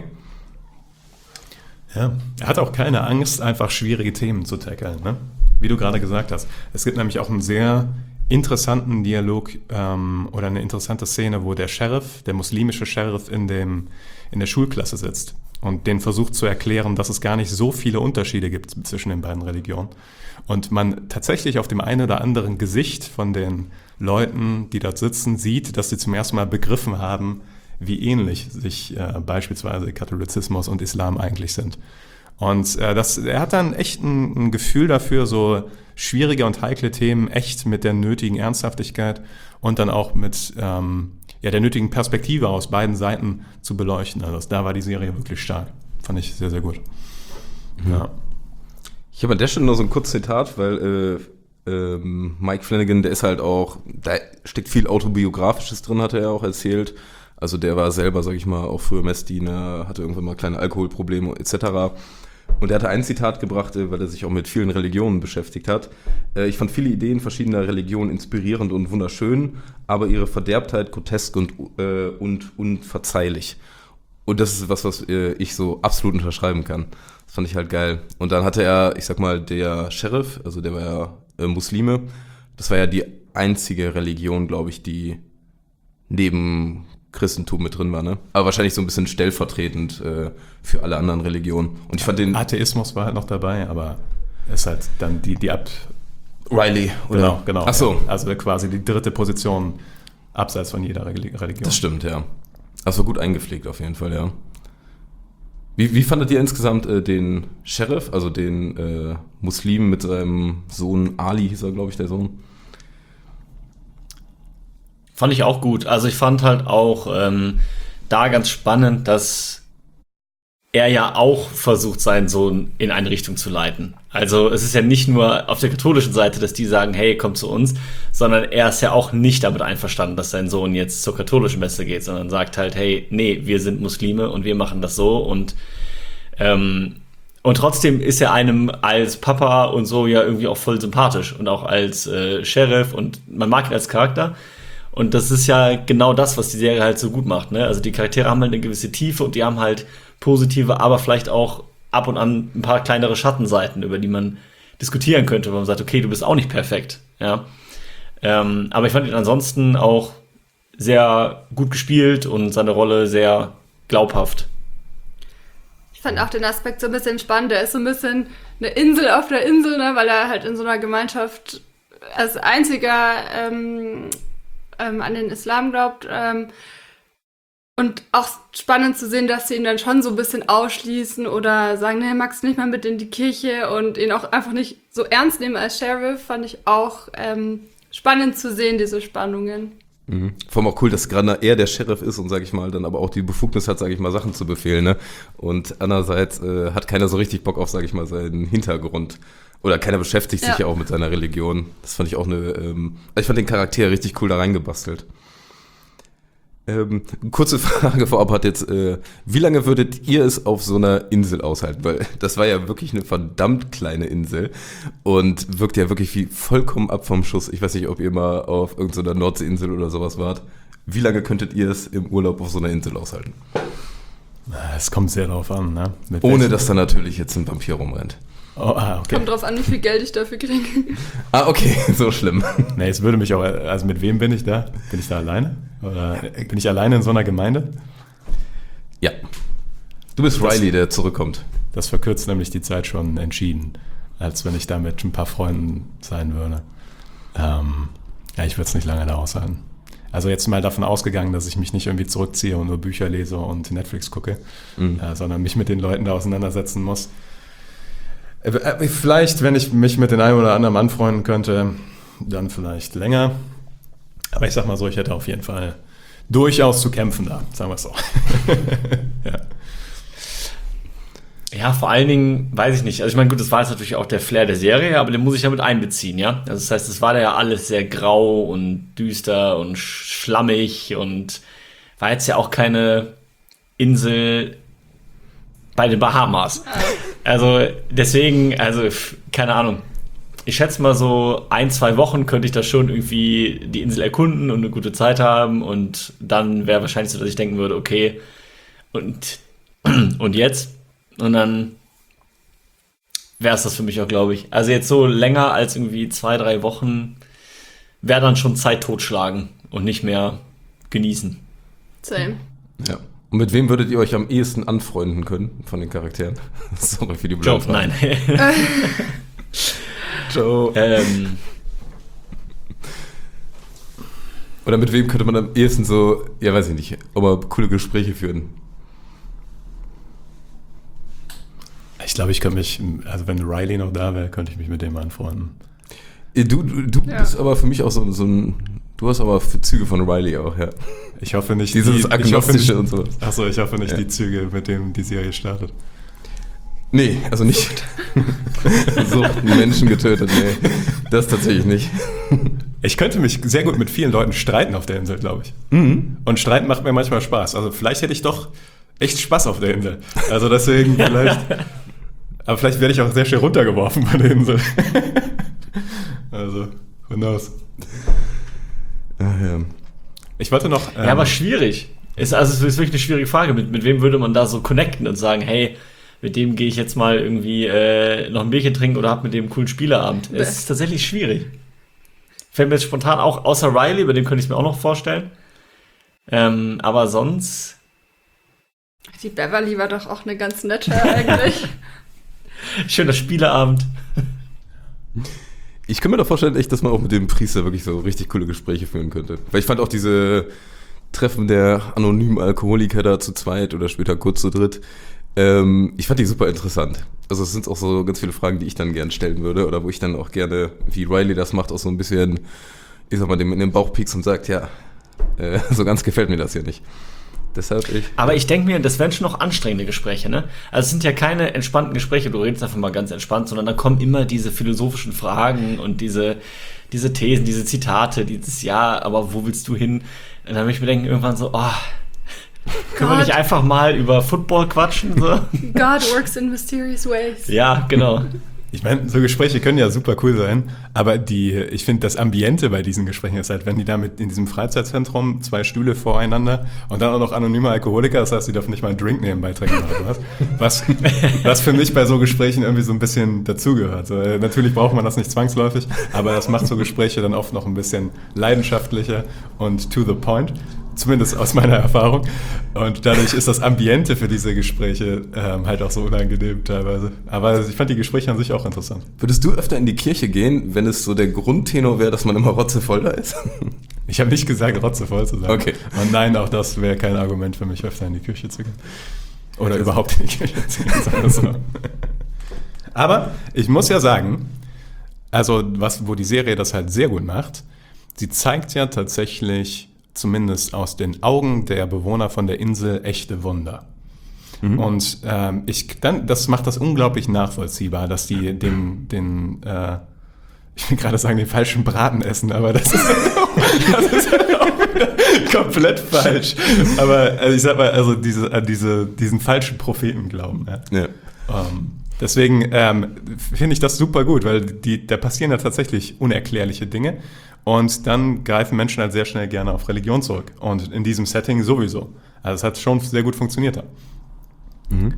Ja, er hat auch keine Angst, einfach schwierige Themen zu tackeln, ne? Wie du gerade gesagt hast. Es gibt nämlich auch einen sehr interessanten Dialog ähm, oder eine interessante Szene, wo der Sheriff, der muslimische Sheriff in, dem, in der Schulklasse sitzt und den versucht zu erklären, dass es gar nicht so viele Unterschiede gibt zwischen den beiden Religionen. Und man tatsächlich auf dem einen oder anderen Gesicht von den Leuten, die dort sitzen, sieht, dass sie zum ersten Mal begriffen haben, wie ähnlich sich äh, beispielsweise Katholizismus und Islam eigentlich sind. Und äh, das, er hat dann echt ein, ein Gefühl dafür, so schwierige und heikle Themen echt mit der nötigen Ernsthaftigkeit und dann auch mit ähm, ja, der nötigen Perspektive aus beiden Seiten zu beleuchten. Also da war die Serie wirklich stark. Fand ich sehr, sehr gut. Mhm. Ja. Ich habe an der Stelle noch so ein kurzes Zitat, weil äh, äh, Mike Flanagan, der ist halt auch, da steckt viel Autobiografisches drin, hat er ja auch erzählt. Also der war selber, sag ich mal, auch früher Messdiener, hatte irgendwann mal kleine Alkoholprobleme et cetera. Und er hatte ein Zitat gebracht, weil er sich auch mit vielen Religionen beschäftigt hat. Ich fand viele Ideen verschiedener Religionen inspirierend und wunderschön, aber ihre Verderbtheit grotesk und, äh, und unverzeihlich. Und das ist was, was äh, ich so absolut unterschreiben kann. Das fand ich halt geil. Und dann hatte er, ich sag mal, der Sheriff, also der war ja äh, Muslime, das war ja die einzige Religion, glaube ich, die neben Christentum mit drin war, ne? Aber wahrscheinlich so ein bisschen stellvertretend äh, für alle anderen Religionen. Und ich fand den Atheismus war halt noch dabei, aber ist halt dann die, die Ab... Riley, oder? Genau, genau. Ach so. Ja. Also quasi die dritte Position abseits von jeder Religion. Das stimmt, ja. Das war gut eingepflegt auf jeden Fall, ja. Wie, wie fandet ihr insgesamt äh, den Sheriff, also den äh, Muslim mit seinem Sohn Ali, hieß er, glaube ich, der Sohn? Fand ich auch gut. Also ich fand halt auch ähm, da ganz spannend, dass er ja auch versucht, seinen Sohn in eine Richtung zu leiten. Also es ist ja nicht nur auf der katholischen Seite, dass die sagen, hey, komm zu uns, sondern er ist ja auch nicht damit einverstanden, dass sein Sohn jetzt zur katholischen Messe geht, sondern sagt halt, hey, nee, wir sind Muslime und wir machen das so und ähm, und trotzdem ist er einem als Papa und so ja irgendwie auch voll sympathisch und auch als äh, Sheriff und man mag ihn als Charakter. Und das ist ja genau das, was die Serie halt so gut macht, ne? Also die Charaktere haben halt eine gewisse Tiefe und die haben halt positive, aber vielleicht auch ab und an ein paar kleinere Schattenseiten, über die man diskutieren könnte, wo man sagt, okay, du bist auch nicht perfekt, ja. Ähm, aber ich fand ihn ansonsten auch sehr gut gespielt und seine Rolle sehr glaubhaft. Ich fand auch den Aspekt so ein bisschen spannend. Er ist so ein bisschen eine Insel auf der Insel, ne, weil er halt in so einer Gemeinschaft als einziger ähm, ähm, an den Islam glaubt. Ähm, und auch spannend zu sehen, dass sie ihn dann schon so ein bisschen ausschließen oder sagen, nee, magst du nicht mal mit in die Kirche und ihn auch einfach nicht so ernst nehmen als Sheriff, fand ich auch ähm, spannend zu sehen, diese Spannungen. Mhm. Vor allem auch cool, dass gerade er der Sheriff ist und, sag ich mal, dann aber auch die Befugnis hat, sag ich mal, Sachen zu befehlen, ne? Und andererseits äh, hat keiner so richtig Bock auf, sag ich mal, seinen Hintergrund. Oder keiner beschäftigt sich ja, ja auch mit seiner Religion. Das fand ich auch eine, ähm, ich fand den Charakter richtig cool da reingebastelt. Ähm, kurze Frage vorab hat jetzt, äh, wie lange würdet ihr es auf so einer Insel aushalten? Weil das war ja wirklich eine verdammt kleine Insel und wirkt ja wirklich wie vollkommen ab vom Schuss. Ich weiß nicht, ob ihr mal auf irgendeiner Nordseeinsel oder sowas wart. Wie lange könntet ihr es im Urlaub auf so einer Insel aushalten? Es kommt sehr darauf an, ne? Mit Ohne, welchen- dass da natürlich jetzt ein Vampir rumrennt. Oh, ah, okay. Kommt drauf an, wie viel Geld ich dafür kriege. Ah, okay, so schlimm. Nee, es würde mich auch, also mit wem bin ich da? Bin ich da alleine? Oder bin ich alleine in so einer Gemeinde? Ja. Du bist Das- Riley, der zurückkommt. Das verkürzt nämlich die Zeit schon entschieden, als wenn ich da mit ein paar Freunden sein würde. Ähm, ja, ich würde es nicht lange da aushalten. Also jetzt mal davon ausgegangen, dass ich mich nicht irgendwie zurückziehe und nur Bücher lese und Netflix gucke, Mhm. äh, sondern mich mit den Leuten da auseinandersetzen muss. Äh, Vielleicht, wenn ich mich mit den einen oder anderen anfreunden könnte, dann vielleicht länger. Aber ich sag mal so, ich hätte auf jeden Fall durchaus zu kämpfen da, sagen wir es so. Ja. Ja, vor allen Dingen, weiß ich nicht. Also ich meine, gut, das war jetzt natürlich auch der Flair der Serie, aber den muss ich ja mit einbeziehen, ja. Also das heißt, es war da ja alles sehr grau und düster und schlammig und war jetzt ja auch keine Insel bei den Bahamas. Also deswegen, also f- keine Ahnung. Ich schätze mal so ein, zwei Wochen könnte ich da schon irgendwie die Insel erkunden und eine gute Zeit haben und dann wäre wahrscheinlich so, dass ich denken würde, okay, und, und jetzt? Und dann wäre es das für mich auch, glaube ich. Also jetzt so länger als irgendwie zwei, drei Wochen wäre dann schon Zeit totschlagen und nicht mehr genießen. Same. Ja. Und mit wem würdet ihr euch am ehesten anfreunden können von den Charakteren? Sorry für die Joe, blöde nein. Joe. ähm, Oder mit wem könnte man am ehesten so, ja weiß ich nicht, aber coole Gespräche führen? Ich glaube, ich könnte mich, also wenn Riley noch da wäre, könnte ich mich mit dem anfreunden. Du, du, du Ja. bist aber für mich auch so, so ein, du hast aber Züge von Riley auch, ja. Ich hoffe nicht, Dieses ich hoffe Agnostische nicht, und sowas. Achso, ich hoffe nicht Ja. die Züge, mit denen die Serie startet. Nee, also nicht so Menschen getötet, nee. Das tatsächlich nicht. Ich könnte mich sehr gut mit vielen Leuten streiten auf der Insel, glaube ich. Mhm. Und streiten macht mir manchmal Spaß. Also vielleicht hätte ich doch echt Spaß auf der Insel. Also deswegen vielleicht, aber vielleicht werde ich auch sehr schnell runtergeworfen von der Insel. Also, who knows. Ach, ja. Ich wollte noch... ja, aber schwierig. Ist, also es ist wirklich eine schwierige Frage. Mit, mit wem würde man da so connecten und sagen, hey, mit dem gehe ich jetzt mal irgendwie äh, noch ein Bierchen trinken oder hab mit dem einen coolen Spieleabend. Es ist tatsächlich schwierig. Fällt mir jetzt spontan auch, außer Riley, bei dem könnte ich es mir auch noch vorstellen. Ähm, aber sonst... Die Beverly war doch auch eine ganz nette eigentlich. Schöner Spieleabend. Ich kann mir doch vorstellen, echt, dass man auch mit dem Priester wirklich so richtig coole Gespräche führen könnte. Weil ich fand auch diese Treffen der anonymen Alkoholiker da zu zweit oder später kurz zu dritt, ähm, ich fand die super interessant. Also es sind auch so ganz viele Fragen, die ich dann gern stellen würde oder wo ich dann auch gerne, wie Riley das macht, auch so ein bisschen, ich sag mal, dem in den Bauch piekst und sagt, ja, äh, so ganz gefällt mir das hier nicht. Deshalb ich... Aber ich denke mir, das wären schon noch anstrengende Gespräche, ne? Also es sind ja keine entspannten Gespräche, du redest einfach mal ganz entspannt, sondern da kommen immer diese philosophischen Fragen und diese, diese Thesen, diese Zitate, dieses Ja, aber wo willst du hin? Und dann würde ich mir denken, irgendwann so, oh, können wir Gott. nicht einfach mal über Football quatschen? So? God works in mysterious ways. Ja, genau. Ich meine, so Gespräche können ja super cool sein, aber die, ich finde, das Ambiente bei diesen Gesprächen ist halt, wenn die da mit in diesem Freizeitzentrum zwei Stühle voreinander und dann auch noch anonyme Alkoholiker, das heißt, die dürfen nicht mal einen Drink nebenbei trinken oder was. Was, was für mich bei so Gesprächen irgendwie so ein bisschen dazugehört. So, äh, natürlich braucht man das nicht zwangsläufig, aber das macht so Gespräche dann oft noch ein bisschen leidenschaftlicher und to the point. Zumindest aus meiner Erfahrung. Und dadurch ist das Ambiente für diese Gespräche ähm, halt auch so unangenehm teilweise. Aber ich fand die Gespräche an sich auch interessant. Würdest du öfter in die Kirche gehen, wenn es so der Grundtenor wäre, dass man immer rotzevoll da ist? Ich habe nicht gesagt, rotzevoll zu sein. Okay. Und nein, auch das wäre kein Argument für mich, öfter in die Kirche zu gehen. Oder okay, überhaupt in die Kirche zu gehen, sagen wir so. Aber ich muss ja sagen, also was, wo die Serie das halt sehr gut macht, sie zeigt ja tatsächlich zumindest aus den Augen der Bewohner von der Insel echte Wunder. Mhm. Und ähm, ich, dann, das macht das unglaublich nachvollziehbar, dass die den, den äh, ich will gerade sagen, den falschen Braten essen, aber das ist, das ist halt auch komplett falsch. Aber also ich sag mal, also diese, an diese, diesen falschen Propheten glauben. Ja. Ja. Um, deswegen ähm, finde ich das super gut, weil die, da passieren ja tatsächlich unerklärliche Dinge. Und dann greifen Menschen halt sehr schnell gerne auf Religion zurück. Und in diesem Setting sowieso. Also es hat schon sehr gut funktioniert da. Mhm.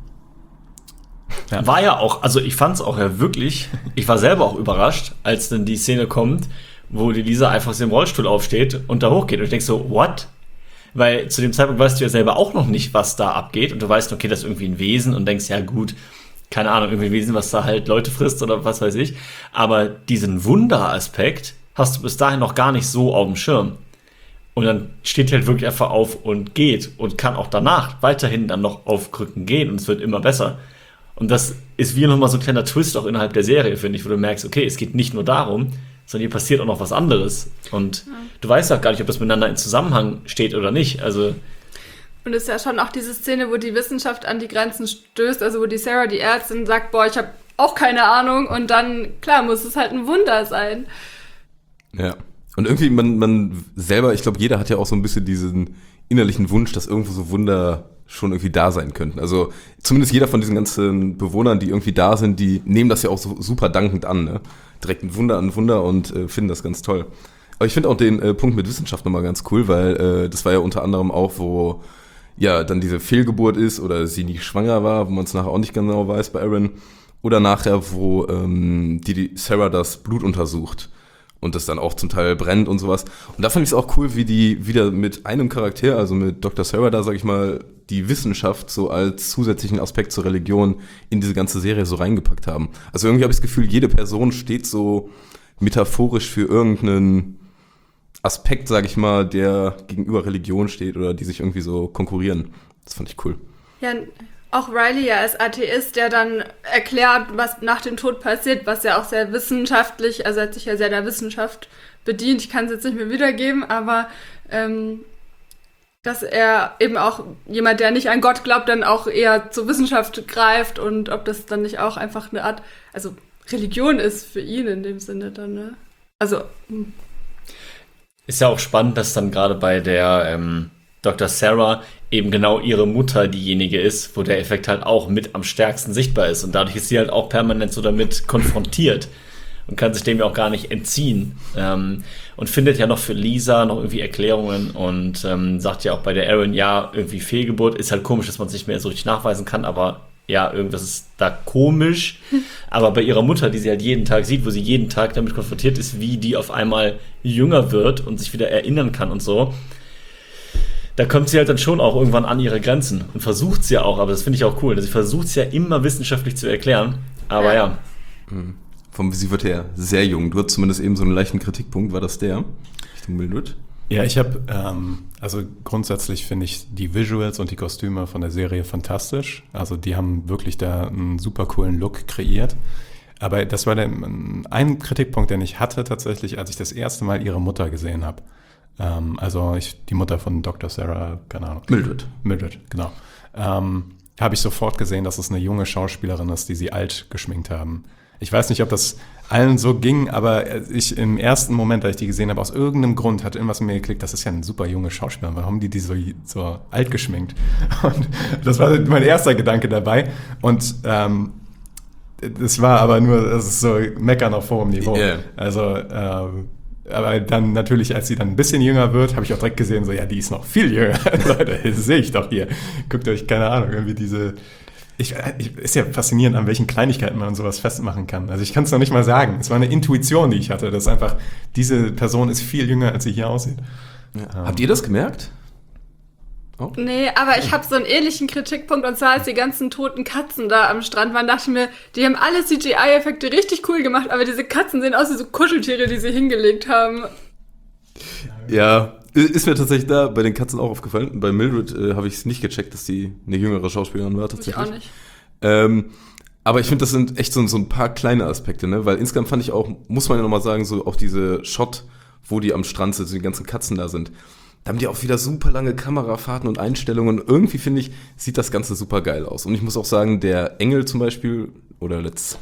Ja. War ja auch, also ich fand es auch ja wirklich, ich war selber auch überrascht, als dann die Szene kommt, wo die Lisa einfach aus dem Rollstuhl aufsteht und da hochgeht. Und ich denke so, what? Weil zu dem Zeitpunkt weißt du ja selber auch noch nicht, was da abgeht. Und du weißt, okay, das ist irgendwie ein Wesen und denkst, ja gut, keine Ahnung, irgendwie ein Wesen, was da halt Leute frisst oder was weiß ich. Aber diesen Wunderaspekt hast du bis dahin noch gar nicht so auf dem Schirm. Und dann steht die halt wirklich einfach auf und geht und kann auch danach weiterhin dann noch auf Krücken gehen und es wird immer besser. Und das ist wie nochmal so ein kleiner Twist auch innerhalb der Serie, finde ich, wo du merkst, okay, es geht nicht nur darum, sondern hier passiert auch noch was anderes. Und ja. du weißt auch gar nicht, ob das miteinander in Zusammenhang steht oder nicht. Also und es ist ja schon auch diese Szene, wo die Wissenschaft an die Grenzen stößt, also wo die Sarah, die Ärztin, sagt, boah, ich habe auch keine Ahnung. Und dann, klar, muss es halt ein Wunder sein. Ja, und irgendwie man, man selber, ich glaube, jeder hat ja auch so ein bisschen diesen innerlichen Wunsch, dass irgendwo so Wunder schon irgendwie da sein könnten. Also zumindest jeder von diesen ganzen Bewohnern, die irgendwie da sind, die nehmen das ja auch so super dankend an, ne? Direkt ein Wunder an ein Wunder und äh, finden das ganz toll. Aber ich finde auch den äh, Punkt mit Wissenschaft nochmal ganz cool, weil äh, das war ja unter anderem auch, wo ja dann diese Fehlgeburt ist oder sie nicht schwanger war, wo man es nachher auch nicht genau weiß bei Aaron. Oder nachher, wo ähm, die, die Sarah das Blut untersucht. Und das dann auch zum Teil brennt und sowas. Und da fand ich es auch cool, wie die wieder mit einem Charakter, also mit Doktor Sarah da, sag ich mal, die Wissenschaft so als zusätzlichen Aspekt zur Religion in diese ganze Serie so reingepackt haben. Also irgendwie habe ich das Gefühl, jede Person steht so metaphorisch für irgendeinen Aspekt, sag ich mal, der gegenüber Religion steht oder die sich irgendwie so konkurrieren. Das fand ich cool. Ja, auch Riley ja als Atheist, der dann erklärt, was nach dem Tod passiert, was ja auch sehr wissenschaftlich, also hat sich ja sehr der Wissenschaft bedient. Ich kann es jetzt nicht mehr wiedergeben, aber ähm, dass er eben auch jemand, der nicht an Gott glaubt, dann auch eher zur Wissenschaft greift und ob das dann nicht auch einfach eine Art, also Religion ist für ihn in dem Sinne dann, ne? Also mh. Ist ja auch spannend, dass dann gerade bei der ähm, Doktor Sarah eben genau ihre Mutter diejenige ist, wo der Effekt halt auch mit am stärksten sichtbar ist. Und dadurch ist sie halt auch permanent so damit konfrontiert und kann sich dem ja auch gar nicht entziehen. Ähm, und findet ja noch für Lisa noch irgendwie Erklärungen und ähm, sagt ja auch bei der Aaron, ja, irgendwie Fehlgeburt. Ist halt komisch, dass man es nicht mehr so richtig nachweisen kann, aber ja, irgendwas ist da komisch. Aber bei ihrer Mutter, die sie halt jeden Tag sieht, wo sie jeden Tag damit konfrontiert ist, wie die auf einmal jünger wird und sich wieder erinnern kann und so, da kommt sie halt dann schon auch irgendwann an ihre Grenzen und versucht es ja auch, aber das finde ich auch cool. Sie versucht es ja immer wissenschaftlich zu erklären, aber ja. ja. Vom, sie wird ja sehr jung. Du hast zumindest eben so einen leichten Kritikpunkt. War das der? Richtung Mildred? Ja, ich habe, ähm, also grundsätzlich finde ich die Visuals und die Kostüme von der Serie fantastisch. Also die haben wirklich da einen super coolen Look kreiert. Aber das war der, ein Kritikpunkt, den ich hatte tatsächlich, als ich das erste Mal ihre Mutter gesehen habe. Ähm, also ich, die Mutter von Doktor Sarah, keine Ahnung. Mildred. Mildred, genau. Ähm, habe ich sofort gesehen, dass es eine junge Schauspielerin ist, die sie alt geschminkt haben. Ich weiß nicht, ob das allen so ging, aber ich im ersten Moment, als ich die gesehen habe, aus irgendeinem Grund hat irgendwas in mir geklickt, das ist ja eine super junge Schauspielerin, warum haben die die so, so alt geschminkt? Und das war mein erster Gedanke dabei. Und ähm, das war aber nur, das ist so Meckern auf hohem Niveau. Yeah. Also, ähm, aber dann natürlich, als sie dann ein bisschen jünger wird, habe ich auch direkt gesehen, so, ja, die ist noch viel jünger. Leute, das sehe ich doch hier. Guckt euch, keine Ahnung, irgendwie diese... Ich, ich, ist ja faszinierend, an welchen Kleinigkeiten man sowas festmachen kann. Also ich kann es noch nicht mal sagen. Es war eine Intuition, die ich hatte, dass einfach, diese Person ist viel jünger, als sie hier aussieht. Ja. Ähm. Habt ihr das gemerkt? Oh. Nee, aber ich habe so einen ähnlichen Kritikpunkt, und zwar als die ganzen toten Katzen da am Strand waren, dachte ich mir, die haben alle C G I-Effekte richtig cool gemacht, aber diese Katzen sehen aus wie so Kuscheltiere, die sie hingelegt haben. Ja, ist mir tatsächlich da bei den Katzen auch aufgefallen. Bei Mildred äh, habe ich es nicht gecheckt, dass die eine jüngere Schauspielerin war tatsächlich. Ich auch nicht. Ähm, aber ich finde, das sind echt so, so ein paar kleine Aspekte, ne? Weil insgesamt fand ich auch, muss man ja nochmal sagen, so auch diese Shot, wo die am Strand sind, so die ganzen Katzen da sind. Da haben die auch wieder super lange Kamerafahrten und Einstellungen. Irgendwie, finde ich, sieht das Ganze super geil aus. Und ich muss auch sagen, der Engel zum Beispiel, oder let's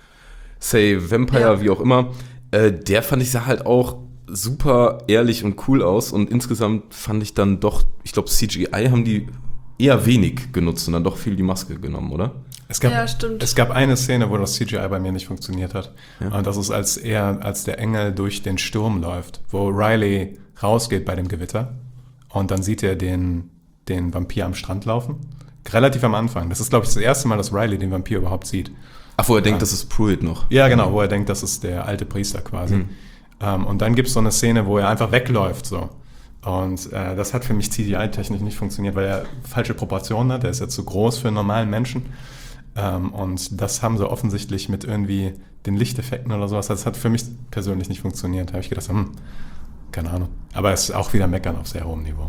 say Vampire, ja. wie auch immer, äh, der fand ich sah halt auch super ehrlich und cool aus. Und insgesamt fand ich dann doch, ich glaube, C G I haben die eher wenig genutzt und dann doch viel die Maske genommen, oder? Es gab, ja, stimmt. Es gab eine Szene, wo das C G I bei mir nicht funktioniert hat. Ja. Und das ist, als er, als der Engel durch den Sturm läuft, wo Riley rausgeht bei dem Gewitter und dann sieht er den, den Vampir am Strand laufen. Relativ am Anfang. Das ist, glaube ich, das erste Mal, dass Riley den Vampir überhaupt sieht. Ach, wo er ja. denkt, das ist Pruitt noch. Ja, genau, wo er denkt, das ist der alte Priester quasi. Mhm. Um, und dann gibt es so eine Szene, wo er einfach wegläuft. So. Und äh, das hat für mich C G I-technisch nicht funktioniert, weil er falsche Proportionen hat. Er ist ja zu groß für einen normalen Menschen. Um, und das haben sie offensichtlich mit irgendwie den Lichteffekten oder sowas. Das hat für mich persönlich nicht funktioniert. Da habe ich gedacht, hm, keine Ahnung. Aber es ist auch wieder Meckern auf sehr hohem Niveau.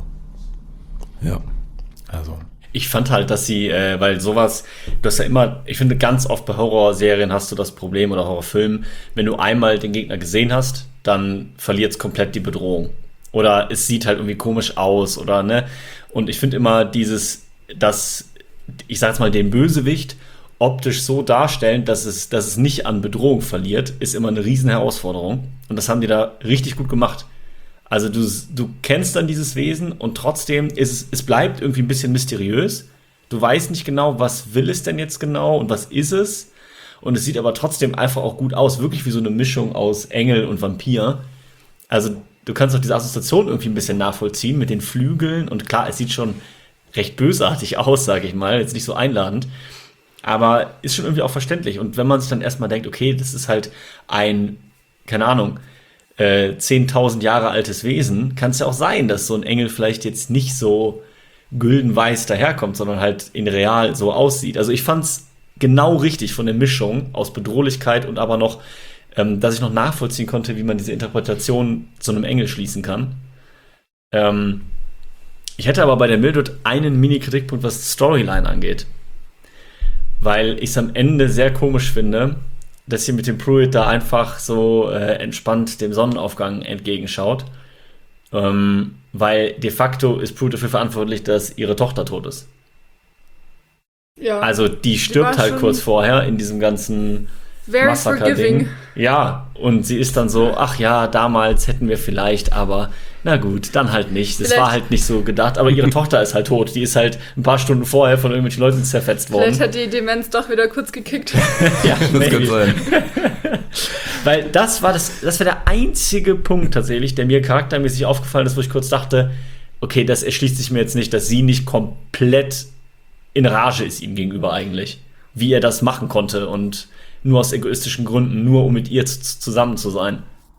Ja. Also. Ich fand halt, dass sie, äh, weil sowas, du hast ja immer, ich finde, ganz oft bei Horrorserien hast du das Problem oder Horrorfilmen, wenn du einmal den Gegner gesehen hast, dann verliert es komplett die Bedrohung. Oder es sieht halt irgendwie komisch aus oder, ne? Und ich finde immer dieses, dass, ich sag jetzt mal, den Bösewicht optisch so darstellen, dass es, dass es nicht an Bedrohung verliert, ist immer eine riesen Herausforderung. Und das haben die da richtig gut gemacht. Also du, du kennst dann dieses Wesen und trotzdem ist es, es bleibt irgendwie ein bisschen mysteriös. Du weißt nicht genau, was will es denn jetzt genau und was ist es. Und es sieht aber trotzdem einfach auch gut aus. Wirklich wie so eine Mischung aus Engel und Vampir. Also du kannst auch diese Assoziation irgendwie ein bisschen nachvollziehen mit den Flügeln. Und klar, es sieht schon recht bösartig aus, sage ich mal. Jetzt nicht so einladend. Aber ist schon irgendwie auch verständlich. Und wenn man sich dann erstmal denkt, okay, das ist halt ein, keine Ahnung, äh, zehntausend Jahre altes Wesen, kann es ja auch sein, dass so ein Engel vielleicht jetzt nicht so güldenweiß daherkommt, sondern halt in real so aussieht. Also ich fand's genau richtig von der Mischung aus Bedrohlichkeit und aber noch, ähm, dass ich noch nachvollziehen konnte, wie man diese Interpretation zu einem Engel schließen kann. Ähm, ich hätte aber bei der Mildred einen Mini-Kritikpunkt, was die Storyline angeht. Weil ich es am Ende sehr komisch finde, dass sie mit dem Pruitt da einfach so äh, entspannt dem Sonnenaufgang entgegenschaut. Ähm, weil de facto ist Pruitt dafür verantwortlich, dass ihre Tochter tot ist. Ja. Also die stirbt halt kurz vorher in diesem ganzen very forgiving. Ja, und sie ist dann so, ach ja, damals hätten wir vielleicht, aber na gut, dann halt nicht. Das vielleicht war halt nicht so gedacht. Aber ihre Tochter ist halt tot. Die ist halt ein paar Stunden vorher von irgendwelchen Leuten zerfetzt worden. Vielleicht hat die Demenz doch wieder kurz gekickt. Ja, das kann sein. Weil das war das, das war der einzige Punkt tatsächlich, der mir charaktermäßig aufgefallen ist, wo ich kurz dachte, okay, das erschließt sich mir jetzt nicht, dass sie nicht komplett in Rage ist ihm gegenüber eigentlich. Wie er das machen konnte und nur aus egoistischen Gründen, nur um mit ihr z- zusammen zu sein.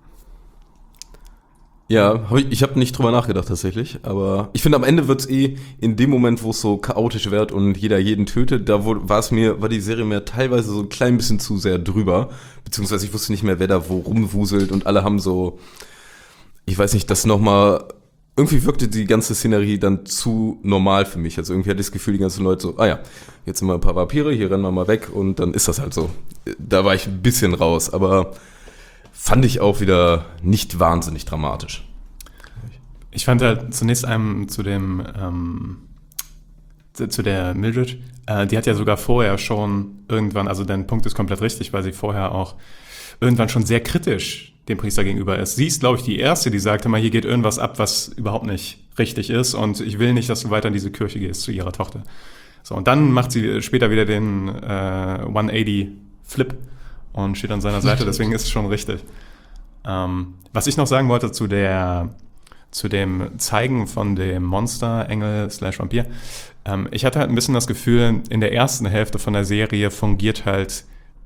Ja, hab ich, ich habe nicht drüber nachgedacht tatsächlich, aber ich finde am Ende wird's eh in dem Moment, wo es so chaotisch wird und jeder jeden tötet, da war es mir, war die Serie mir teilweise so ein klein bisschen zu sehr drüber, beziehungsweise ich wusste nicht mehr, wer da wo rumwuselt und alle haben so, ich weiß nicht, das nochmal, irgendwie wirkte die ganze Szenerie dann zu normal für mich, also irgendwie hatte ich das Gefühl, die ganzen Leute so, ah ja, jetzt sind wir ein paar Vampire, hier rennen wir mal weg und dann ist das halt so. Da war ich ein bisschen raus, aber fand ich auch wieder nicht wahnsinnig dramatisch. Ich fand halt zunächst einem zu dem ähm, zu, zu der Mildred, äh, die hat ja sogar vorher schon irgendwann, also dein Punkt ist komplett richtig, weil sie vorher auch irgendwann schon sehr kritisch dem Priester gegenüber ist. Sie ist, glaube ich, die Erste, die sagte mal, hier geht irgendwas ab, was überhaupt nicht richtig ist und ich will nicht, dass du weiter in diese Kirche gehst zu ihrer Tochter. So, und dann macht sie später wieder den äh, hundertachtzig Flip und steht an seiner Seite, deswegen ist es schon richtig. Ähm, was ich noch sagen wollte zu der zu dem Zeigen von dem Monster, Engel slash Vampir, ähm, ich hatte halt ein bisschen das Gefühl, in der ersten Hälfte von der Serie fungiert halt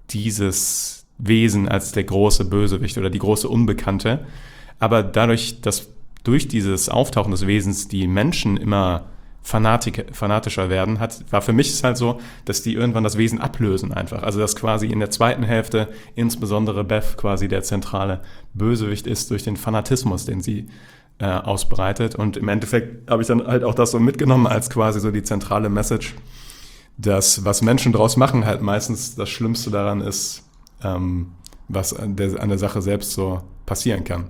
dieses Wesen als der große Bösewicht oder die große Unbekannte, aber dadurch, dass durch dieses Auftauchen des Wesens die Menschen immer Fanatik, fanatischer werden, hat, war für mich es halt so, dass die irgendwann das Wesen ablösen einfach. Also dass quasi in der zweiten Hälfte insbesondere Beth quasi der zentrale Bösewicht ist durch den Fanatismus, den sie äh, ausbreitet. Und im Endeffekt habe ich dann halt auch das so mitgenommen als quasi so die zentrale Message, dass was Menschen draus machen halt meistens das Schlimmste daran ist, ähm, was an der, an der Sache selbst so passieren kann.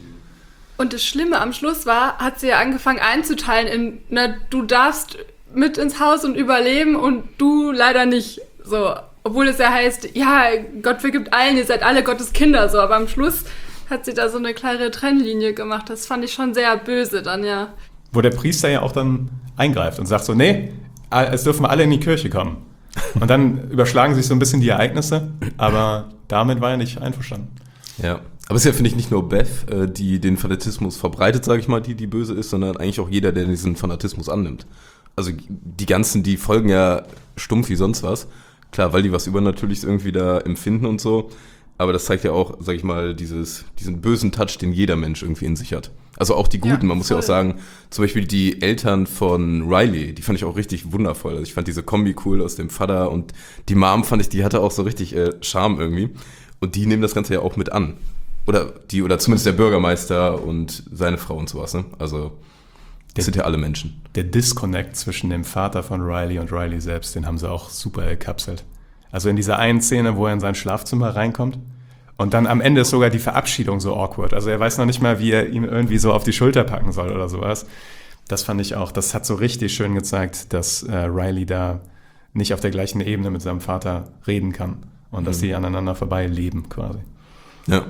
Und das Schlimme am Schluss war, hat sie ja angefangen einzuteilen in, na, du darfst mit ins Haus und überleben und du leider nicht. So, obwohl es ja heißt, ja, Gott vergibt allen, ihr seid alle Gottes Kinder, so. Aber am Schluss hat sie da so eine klare Trennlinie gemacht. Das fand ich schon sehr böse dann, ja. Wo der Priester ja auch dann eingreift und sagt so, nee, es dürfen alle in die Kirche kommen. Und dann überschlagen sich so ein bisschen die Ereignisse, aber damit war er nicht einverstanden. Ja. Aber es ist ja, finde ich, nicht nur Beth, äh, die den Fanatismus verbreitet, sage ich mal, die die böse ist, sondern eigentlich auch jeder, der diesen Fanatismus annimmt. Also die ganzen, die folgen ja stumpf wie sonst was. Klar, weil die was Übernatürliches irgendwie da empfinden und so. Aber das zeigt ja auch, sage ich mal, dieses, diesen bösen Touch, den jeder Mensch irgendwie in sich hat. Also auch die Guten, ja, man muss voll. Ja auch sagen, zum Beispiel die Eltern von Riley, die fand ich auch richtig wundervoll. Also ich fand diese Kombi cool aus dem Vater und die Mom fand ich, die hatte auch so richtig äh, Charme irgendwie. Und die nehmen das Ganze ja auch mit an. Oder die, oder zumindest der Bürgermeister und seine Frau und sowas, ne? Also, das der, sind ja alle Menschen. Der Disconnect zwischen dem Vater von Riley und Riley selbst, den haben sie auch super gekapselt. Also in dieser einen Szene, wo er in sein Schlafzimmer reinkommt und dann am Ende ist sogar die Verabschiedung so awkward. Also er weiß noch nicht mal, wie er ihn irgendwie so auf die Schulter packen soll oder sowas. Das fand ich auch, das hat so richtig schön gezeigt, dass äh, Riley da nicht auf der gleichen Ebene mit seinem Vater reden kann und mhm. dass sie aneinander vorbei leben quasi. Ja.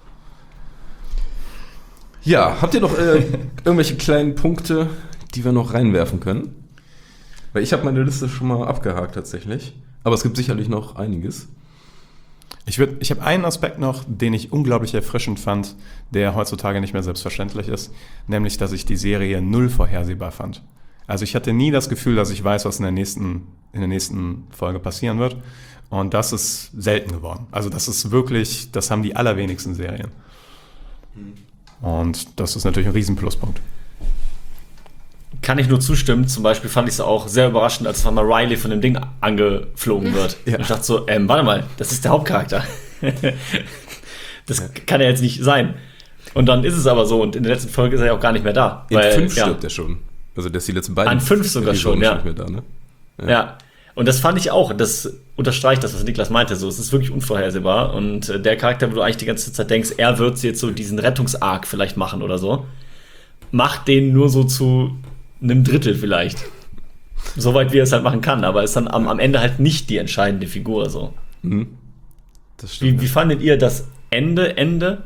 Ja, habt ihr noch äh, irgendwelche kleinen Punkte, die wir noch reinwerfen können? Weil ich habe meine Liste schon mal abgehakt tatsächlich. Aber es gibt sicherlich noch einiges. Ich, würd, ich habe einen Aspekt noch, den ich unglaublich erfrischend fand, der heutzutage nicht mehr selbstverständlich ist, nämlich, dass ich die Serie null vorhersehbar fand. Also ich hatte nie das Gefühl, dass ich weiß, was in der nächsten, in der nächsten Folge passieren wird. Und das ist selten geworden. Also das ist wirklich, das haben die allerwenigsten Serien. Hm. Und das ist natürlich ein Riesenpluspunkt. Kann ich nur zustimmen. Zum Beispiel fand ich es auch sehr überraschend, als auf einmal Riley von dem Ding angeflogen wird. Ja. Und ich dachte so, ähm, warte mal, das ist der Hauptcharakter. Das ja. kann ja jetzt nicht sein. Und dann ist es aber so. Und in der letzten Folge ist er ja auch gar nicht mehr da. In weil, fünf ja. stirbt er schon. Also das ist die letzten beiden. An fünf sogar schon, ja. Nicht mehr da, ne? Ja. ja. Und das fand ich auch, das unterstreicht das, was Niklas meinte, so, es ist wirklich unvorhersehbar und äh, der Charakter, wo du eigentlich die ganze Zeit denkst, er wird jetzt so diesen Rettungsarc vielleicht machen oder so, macht den nur so zu einem Drittel vielleicht. Soweit wie er es halt machen kann, aber ist dann am, am Ende halt nicht die entscheidende Figur, so. Mhm. Das stimmt, wie, wie fandet ihr das Ende, Ende?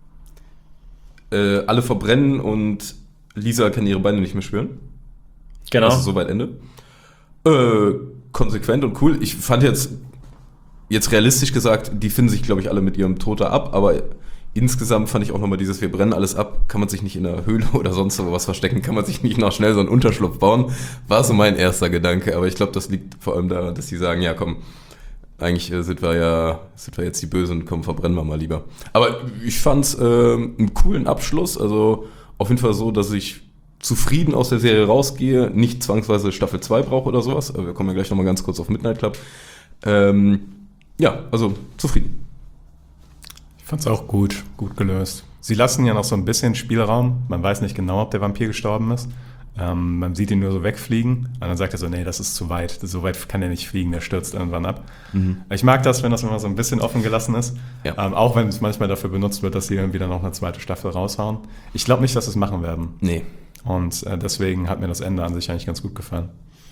Äh, alle verbrennen und Lisa kann ihre Beine nicht mehr spüren. Genau. Also soweit Ende. Äh, konsequent und cool. Ich fand jetzt, jetzt realistisch gesagt, die finden sich, glaube ich, alle mit ihrem Tod ab, aber insgesamt fand ich auch nochmal dieses, wir brennen alles ab, kann man sich nicht in einer Höhle oder sonst was verstecken, kann man sich nicht noch schnell so einen Unterschlupf bauen, war so mein erster Gedanke, aber ich glaube, das liegt vor allem daran, dass die sagen, ja komm, eigentlich sind wir ja, sind wir jetzt die Bösen, komm, verbrennen wir mal lieber. Aber ich fand's äh, einen coolen Abschluss, also auf jeden Fall so, dass ich zufrieden aus der Serie rausgehe, nicht zwangsweise Staffel zwei brauche oder sowas. Wir kommen ja gleich nochmal ganz kurz auf Midnight Club. Ähm, ja, also zufrieden. Ich fand's auch gut, gut gelöst. Sie lassen ja noch so ein bisschen Spielraum. Man weiß nicht genau, ob der Vampir gestorben ist. Ähm, man sieht ihn nur so wegfliegen. Und dann sagt er so, nee, das ist zu weit. So weit kann er nicht fliegen, der stürzt irgendwann ab. Mhm. Ich mag das, wenn das immer so ein bisschen offen gelassen ist. Ja. Ähm, auch wenn es manchmal dafür benutzt wird, dass sie irgendwie dann noch eine zweite Staffel raushauen. Ich glaube nicht, dass sie es machen werden. Nee. Und äh, deswegen hat mir das Ende an sich eigentlich ganz gut gefallen.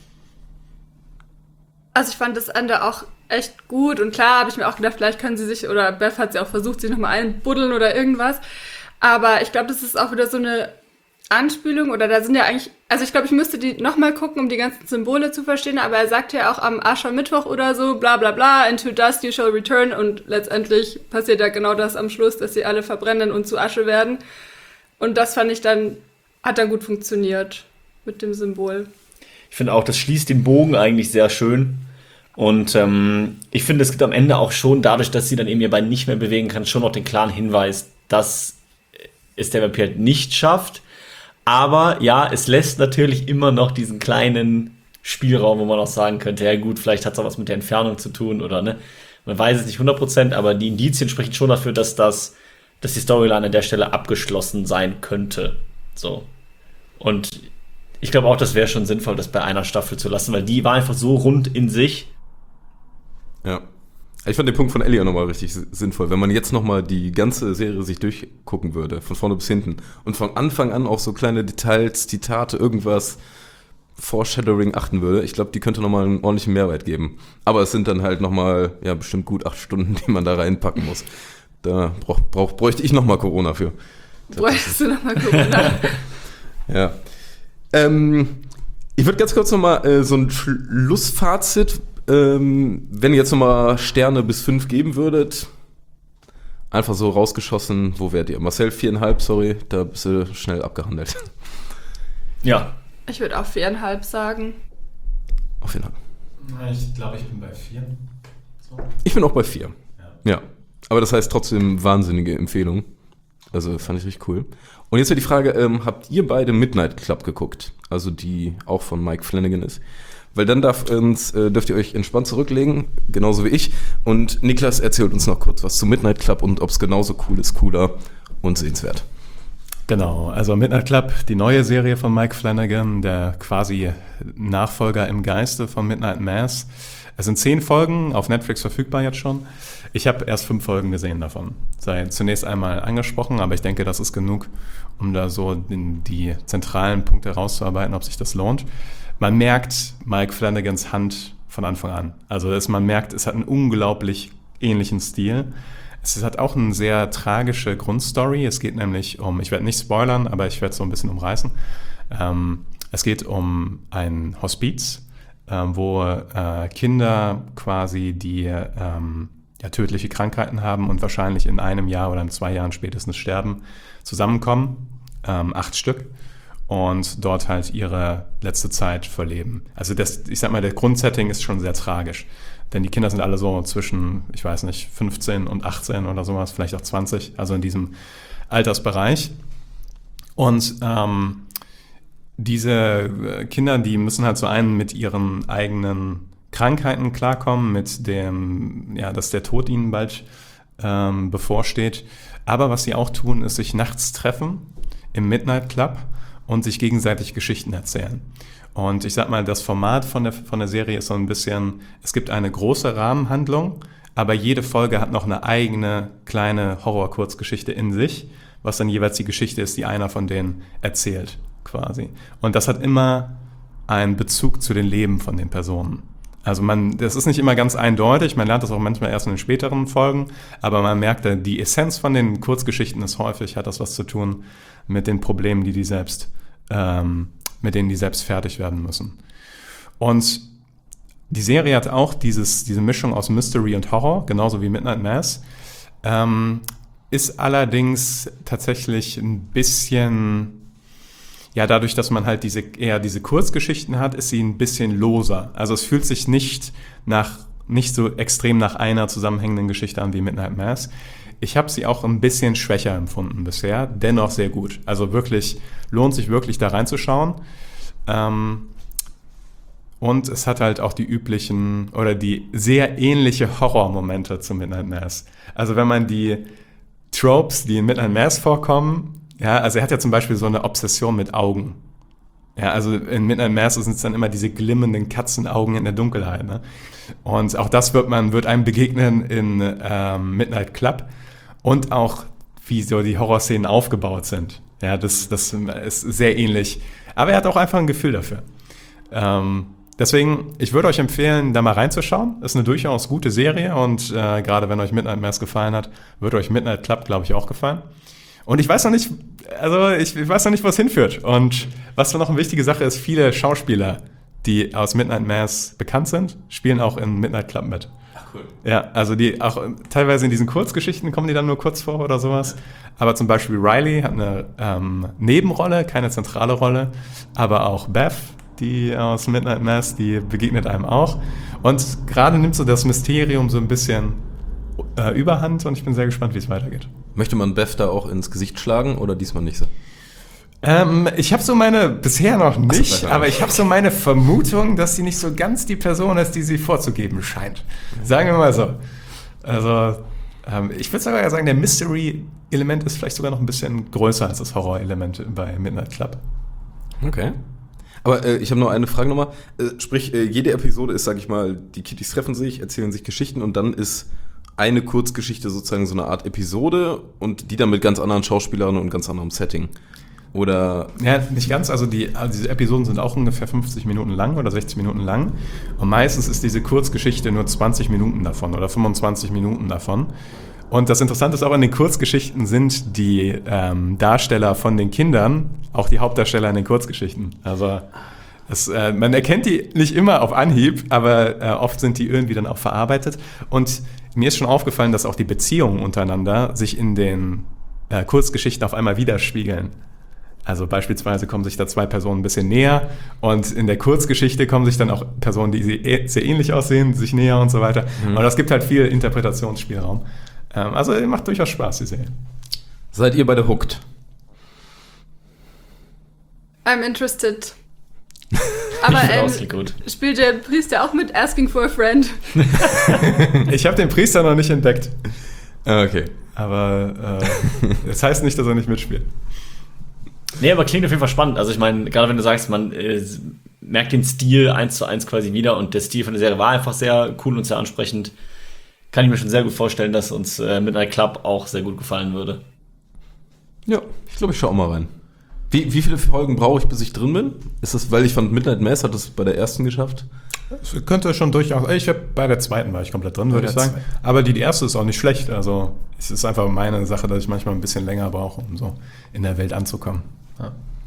Also ich fand das Ende auch echt gut. Und klar habe ich mir auch gedacht, vielleicht können sie sich, oder Beth hat sie auch versucht, sich nochmal einbuddeln oder irgendwas. Aber ich glaube, das ist auch wieder so eine Anspielung, oder da sind ja eigentlich, also ich glaube, ich müsste die nochmal gucken, um die ganzen Symbole zu verstehen, aber er sagt ja auch am Aschermittwoch oder so, bla bla bla, into dust you shall return, und letztendlich passiert ja genau das am Schluss, dass sie alle verbrennen und zu Asche werden. Und das fand ich dann, hat dann gut funktioniert mit dem Symbol. Ich finde auch, das schließt den Bogen eigentlich sehr schön. Und ähm, ich finde, es gibt am Ende auch schon, dadurch, dass sie dann eben ihr Bein nicht mehr bewegen kann, schon noch den klaren Hinweis, dass es der Vampir nicht schafft. Aber ja, es lässt natürlich immer noch diesen kleinen Spielraum, wo man auch sagen könnte, ja gut, vielleicht hat es auch was mit der Entfernung zu tun oder ne. Man weiß es nicht hundert Prozent, aber die Indizien sprechen schon dafür, dass das, dass die Storyline an der Stelle abgeschlossen sein könnte. So. Und ich glaube auch, das wäre schon sinnvoll, das bei einer Staffel zu lassen, weil die war einfach so rund in sich. Ja. Ich fand den Punkt von Ellie auch nochmal richtig sinnvoll. Wenn man jetzt nochmal die ganze Serie sich durchgucken würde, von vorne bis hinten, und von Anfang an auch so kleine Details, Zitate, irgendwas, Foreshadowing achten würde, ich glaube, die könnte nochmal einen ordentlichen Mehrwert geben. Aber es sind dann halt nochmal, ja, bestimmt gut acht Stunden, die man da reinpacken muss. Da brauch, brauch, bräuchte ich nochmal Corona für. Bräuchtest du nochmal Corona? Ja. Ähm, ich würde ganz kurz nochmal äh, so ein Schlussfazit, ähm, wenn ihr jetzt nochmal Sterne bis fünf geben würdet, einfach so rausgeschossen, wo wärt ihr? Marcel, viereinhalb, sorry, da bist du schnell abgehandelt. Ja. Ich würde auch viereinhalb sagen. Auf viereinhalb. Ich glaube, ich bin bei vier. So. Ich bin auch bei vier. Ja. Ja. Aber das heißt trotzdem wahnsinnige Empfehlung. Also fand ich richtig cool. Und jetzt wäre die Frage, ähm, habt ihr beide Midnight Club geguckt? Also die auch von Mike Flanagan ist. Weil dann darf uns, äh, dürft ihr euch entspannt zurücklegen, genauso wie ich. Und Niklas erzählt uns noch kurz was zu Midnight Club und ob es genauso cool ist, cooler und sehenswert. Genau, also Midnight Club, die neue Serie von Mike Flanagan, der quasi Nachfolger im Geiste von Midnight Mass. Es sind zehn Folgen, auf Netflix verfügbar jetzt schon. Ich habe erst fünf Folgen gesehen davon. Sei zunächst einmal angesprochen, aber ich denke, das ist genug, um da so den, die zentralen Punkte rauszuarbeiten, ob sich das lohnt. Man merkt Mike Flanagans Hand von Anfang an. Also dass man merkt, es hat einen unglaublich ähnlichen Stil. Es hat auch eine sehr tragische Grundstory. Es geht nämlich um, ich werde nicht spoilern, aber ich werde es so ein bisschen umreißen. Ähm, es geht um ein Hospiz, ähm, wo äh, Kinder quasi die ähm, ja, tödliche Krankheiten haben und wahrscheinlich in einem Jahr oder in zwei Jahren spätestens sterben, zusammenkommen, ähm, acht Stück, und dort halt ihre letzte Zeit verleben. Also das, ich sag mal, der Grundsetting ist schon sehr tragisch. Denn die Kinder sind alle so zwischen, ich weiß nicht, fünfzehn und achtzehn oder sowas, vielleicht auch zwanzig, also in diesem Altersbereich. Und ähm, diese Kinder, die müssen halt so einen mit ihren eigenen Krankheiten klarkommen, mit dem, ja, dass der Tod ihnen bald ähm, bevorsteht. Aber was sie auch tun, ist sich nachts treffen im Midnight Club und sich gegenseitig Geschichten erzählen. Und ich sag mal, das Format von der, von der Serie ist so ein bisschen, es gibt eine große Rahmenhandlung, aber jede Folge hat noch eine eigene kleine Horror-Kurzgeschichte in sich, was dann jeweils die Geschichte ist, die einer von denen erzählt, quasi. Und das hat immer einen Bezug zu den Leben von den Personen. Also man, das ist nicht immer ganz eindeutig, man lernt das auch manchmal erst in den späteren Folgen, aber man merkt, die Essenz von den Kurzgeschichten ist häufig, hat das was zu tun mit den Problemen, die die selbst, ähm, mit denen die selbst fertig werden müssen. Und die Serie hat auch dieses, diese Mischung aus Mystery und Horror, genauso wie Midnight Mass, ähm, ist allerdings tatsächlich ein bisschen... Ja, dadurch, dass man halt diese eher diese Kurzgeschichten hat, ist sie ein bisschen loser. Also es fühlt sich nicht nach nicht so extrem nach einer zusammenhängenden Geschichte an wie Midnight Mass. Ich habe sie auch ein bisschen schwächer empfunden bisher, dennoch sehr gut. Also wirklich, lohnt sich wirklich da reinzuschauen. Ähm, und es hat halt auch die üblichen oder die sehr ähnliche Horrormomente zu Midnight Mass. Also wenn man die Tropes, die in Midnight Mass vorkommen, ja, also er hat ja zum Beispiel so eine Obsession mit Augen. Ja, also in Midnight Mass sind es dann immer diese glimmenden Katzenaugen in der Dunkelheit. Ne? Und auch das wird man wird einem begegnen in ähm, Midnight Club und auch wie so die Horrorszenen aufgebaut sind. Ja, das, das ist sehr ähnlich. Aber er hat auch einfach ein Gefühl dafür. Ähm, deswegen, ich würde euch empfehlen, da mal reinzuschauen. Ist eine durchaus gute Serie und äh, gerade wenn euch Midnight Mass gefallen hat, wird euch Midnight Club, glaube ich, auch gefallen. Und ich weiß noch nicht, also ich, ich weiß noch nicht, wo es hinführt. Und was noch eine wichtige Sache ist, viele Schauspieler, die aus Midnight Mass bekannt sind, spielen auch in Midnight Club mit. Ach, cool. Ja, also die auch teilweise in diesen Kurzgeschichten kommen die dann nur kurz vor oder sowas. Aber zum Beispiel Riley hat eine ähm, Nebenrolle, keine zentrale Rolle. Aber auch Beth, die aus Midnight Mass, die begegnet einem auch. Und gerade nimmt so das Mysterium so ein bisschen äh, überhand und ich bin sehr gespannt, wie es weitergeht. Möchte man Beth da auch ins Gesicht schlagen oder diesmal nicht so? Ähm, ich habe so meine, bisher noch nicht, so, aber ich habe so meine Vermutung, dass sie nicht so ganz die Person ist, die sie vorzugeben scheint. Sagen wir mal so. Also, ähm, ich würde sogar sagen, der Mystery-Element ist vielleicht sogar noch ein bisschen größer als das Horror-Element bei Midnight Club. Okay. Aber äh, ich habe noch eine Frage nochmal. Äh, sprich, äh, jede Episode ist, sag ich mal, die Kitties treffen sich, erzählen sich Geschichten und dann ist eine Kurzgeschichte sozusagen so eine Art Episode und die dann mit ganz anderen Schauspielerinnen und ganz anderem Setting. Oder? Ja, nicht ganz. Also, die, also diese Episoden sind auch ungefähr fünfzig Minuten lang oder sechzig Minuten lang. Und meistens ist diese Kurzgeschichte nur zwanzig Minuten davon oder fünfundzwanzig Minuten davon. Und das Interessante ist auch, in den Kurzgeschichten sind die ähm, Darsteller von den Kindern auch die Hauptdarsteller in den Kurzgeschichten. Also es, äh, man erkennt die nicht immer auf Anhieb, aber äh, oft sind die irgendwie dann auch verarbeitet. Und mir ist schon aufgefallen, dass auch die Beziehungen untereinander sich in den äh, Kurzgeschichten auf einmal widerspiegeln. Also beispielsweise kommen sich da zwei Personen ein bisschen näher und in der Kurzgeschichte kommen sich dann auch Personen, die sehr ähnlich aussehen, sich näher und so weiter. Mhm. Und das gibt halt viel Interpretationsspielraum. Ähm, also macht durchaus Spaß, die Serie. Seid ihr bei der Hooked? I'm interested. Aber ähm, spielt der Priester auch mit Asking for a Friend? Ich habe den Priester noch nicht entdeckt. Okay. Aber äh, das heißt nicht, dass er nicht mitspielt. Nee, aber klingt auf jeden Fall spannend. Also ich meine, gerade wenn du sagst, man äh, merkt den Stil eins zu eins quasi wieder und der Stil von der Serie war einfach sehr cool und sehr ansprechend, kann ich mir schon sehr gut vorstellen, dass uns äh, Midnight Club auch sehr gut gefallen würde. Ja, ich glaube, ich schaue mal rein. Wie, wie viele Folgen brauche ich, bis ich drin bin? Ist das, weil ich fand, Midnight Mass hat das bei der ersten geschafft? Das könnte schon durchaus. Ich habe bei der zweiten war ich komplett drin, würde ich sagen. Zwei. Aber die, die erste ist auch nicht schlecht. Also es ist einfach meine Sache, dass ich manchmal ein bisschen länger brauche, um so in der Welt anzukommen. Ja,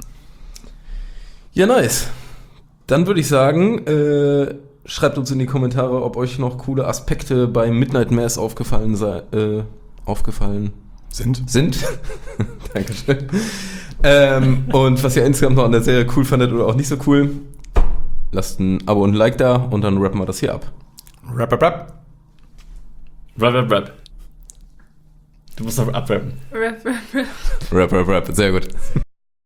ja, nice. Dann würde ich sagen, äh, schreibt uns in die Kommentare, ob euch noch coole Aspekte bei Midnight Mass aufgefallen sei, äh, aufgefallen sind. Sind. Dankeschön. ähm, und was ihr insgesamt noch an der Serie cool fandet oder auch nicht so cool, lasst ein Abo und ein Like da und dann rappen wir das hier ab. Rap, rap, rap. Rap, rap, rap. Du musst noch abrappen. Rap, rap, rap. Rap, rap, rap. Sehr gut.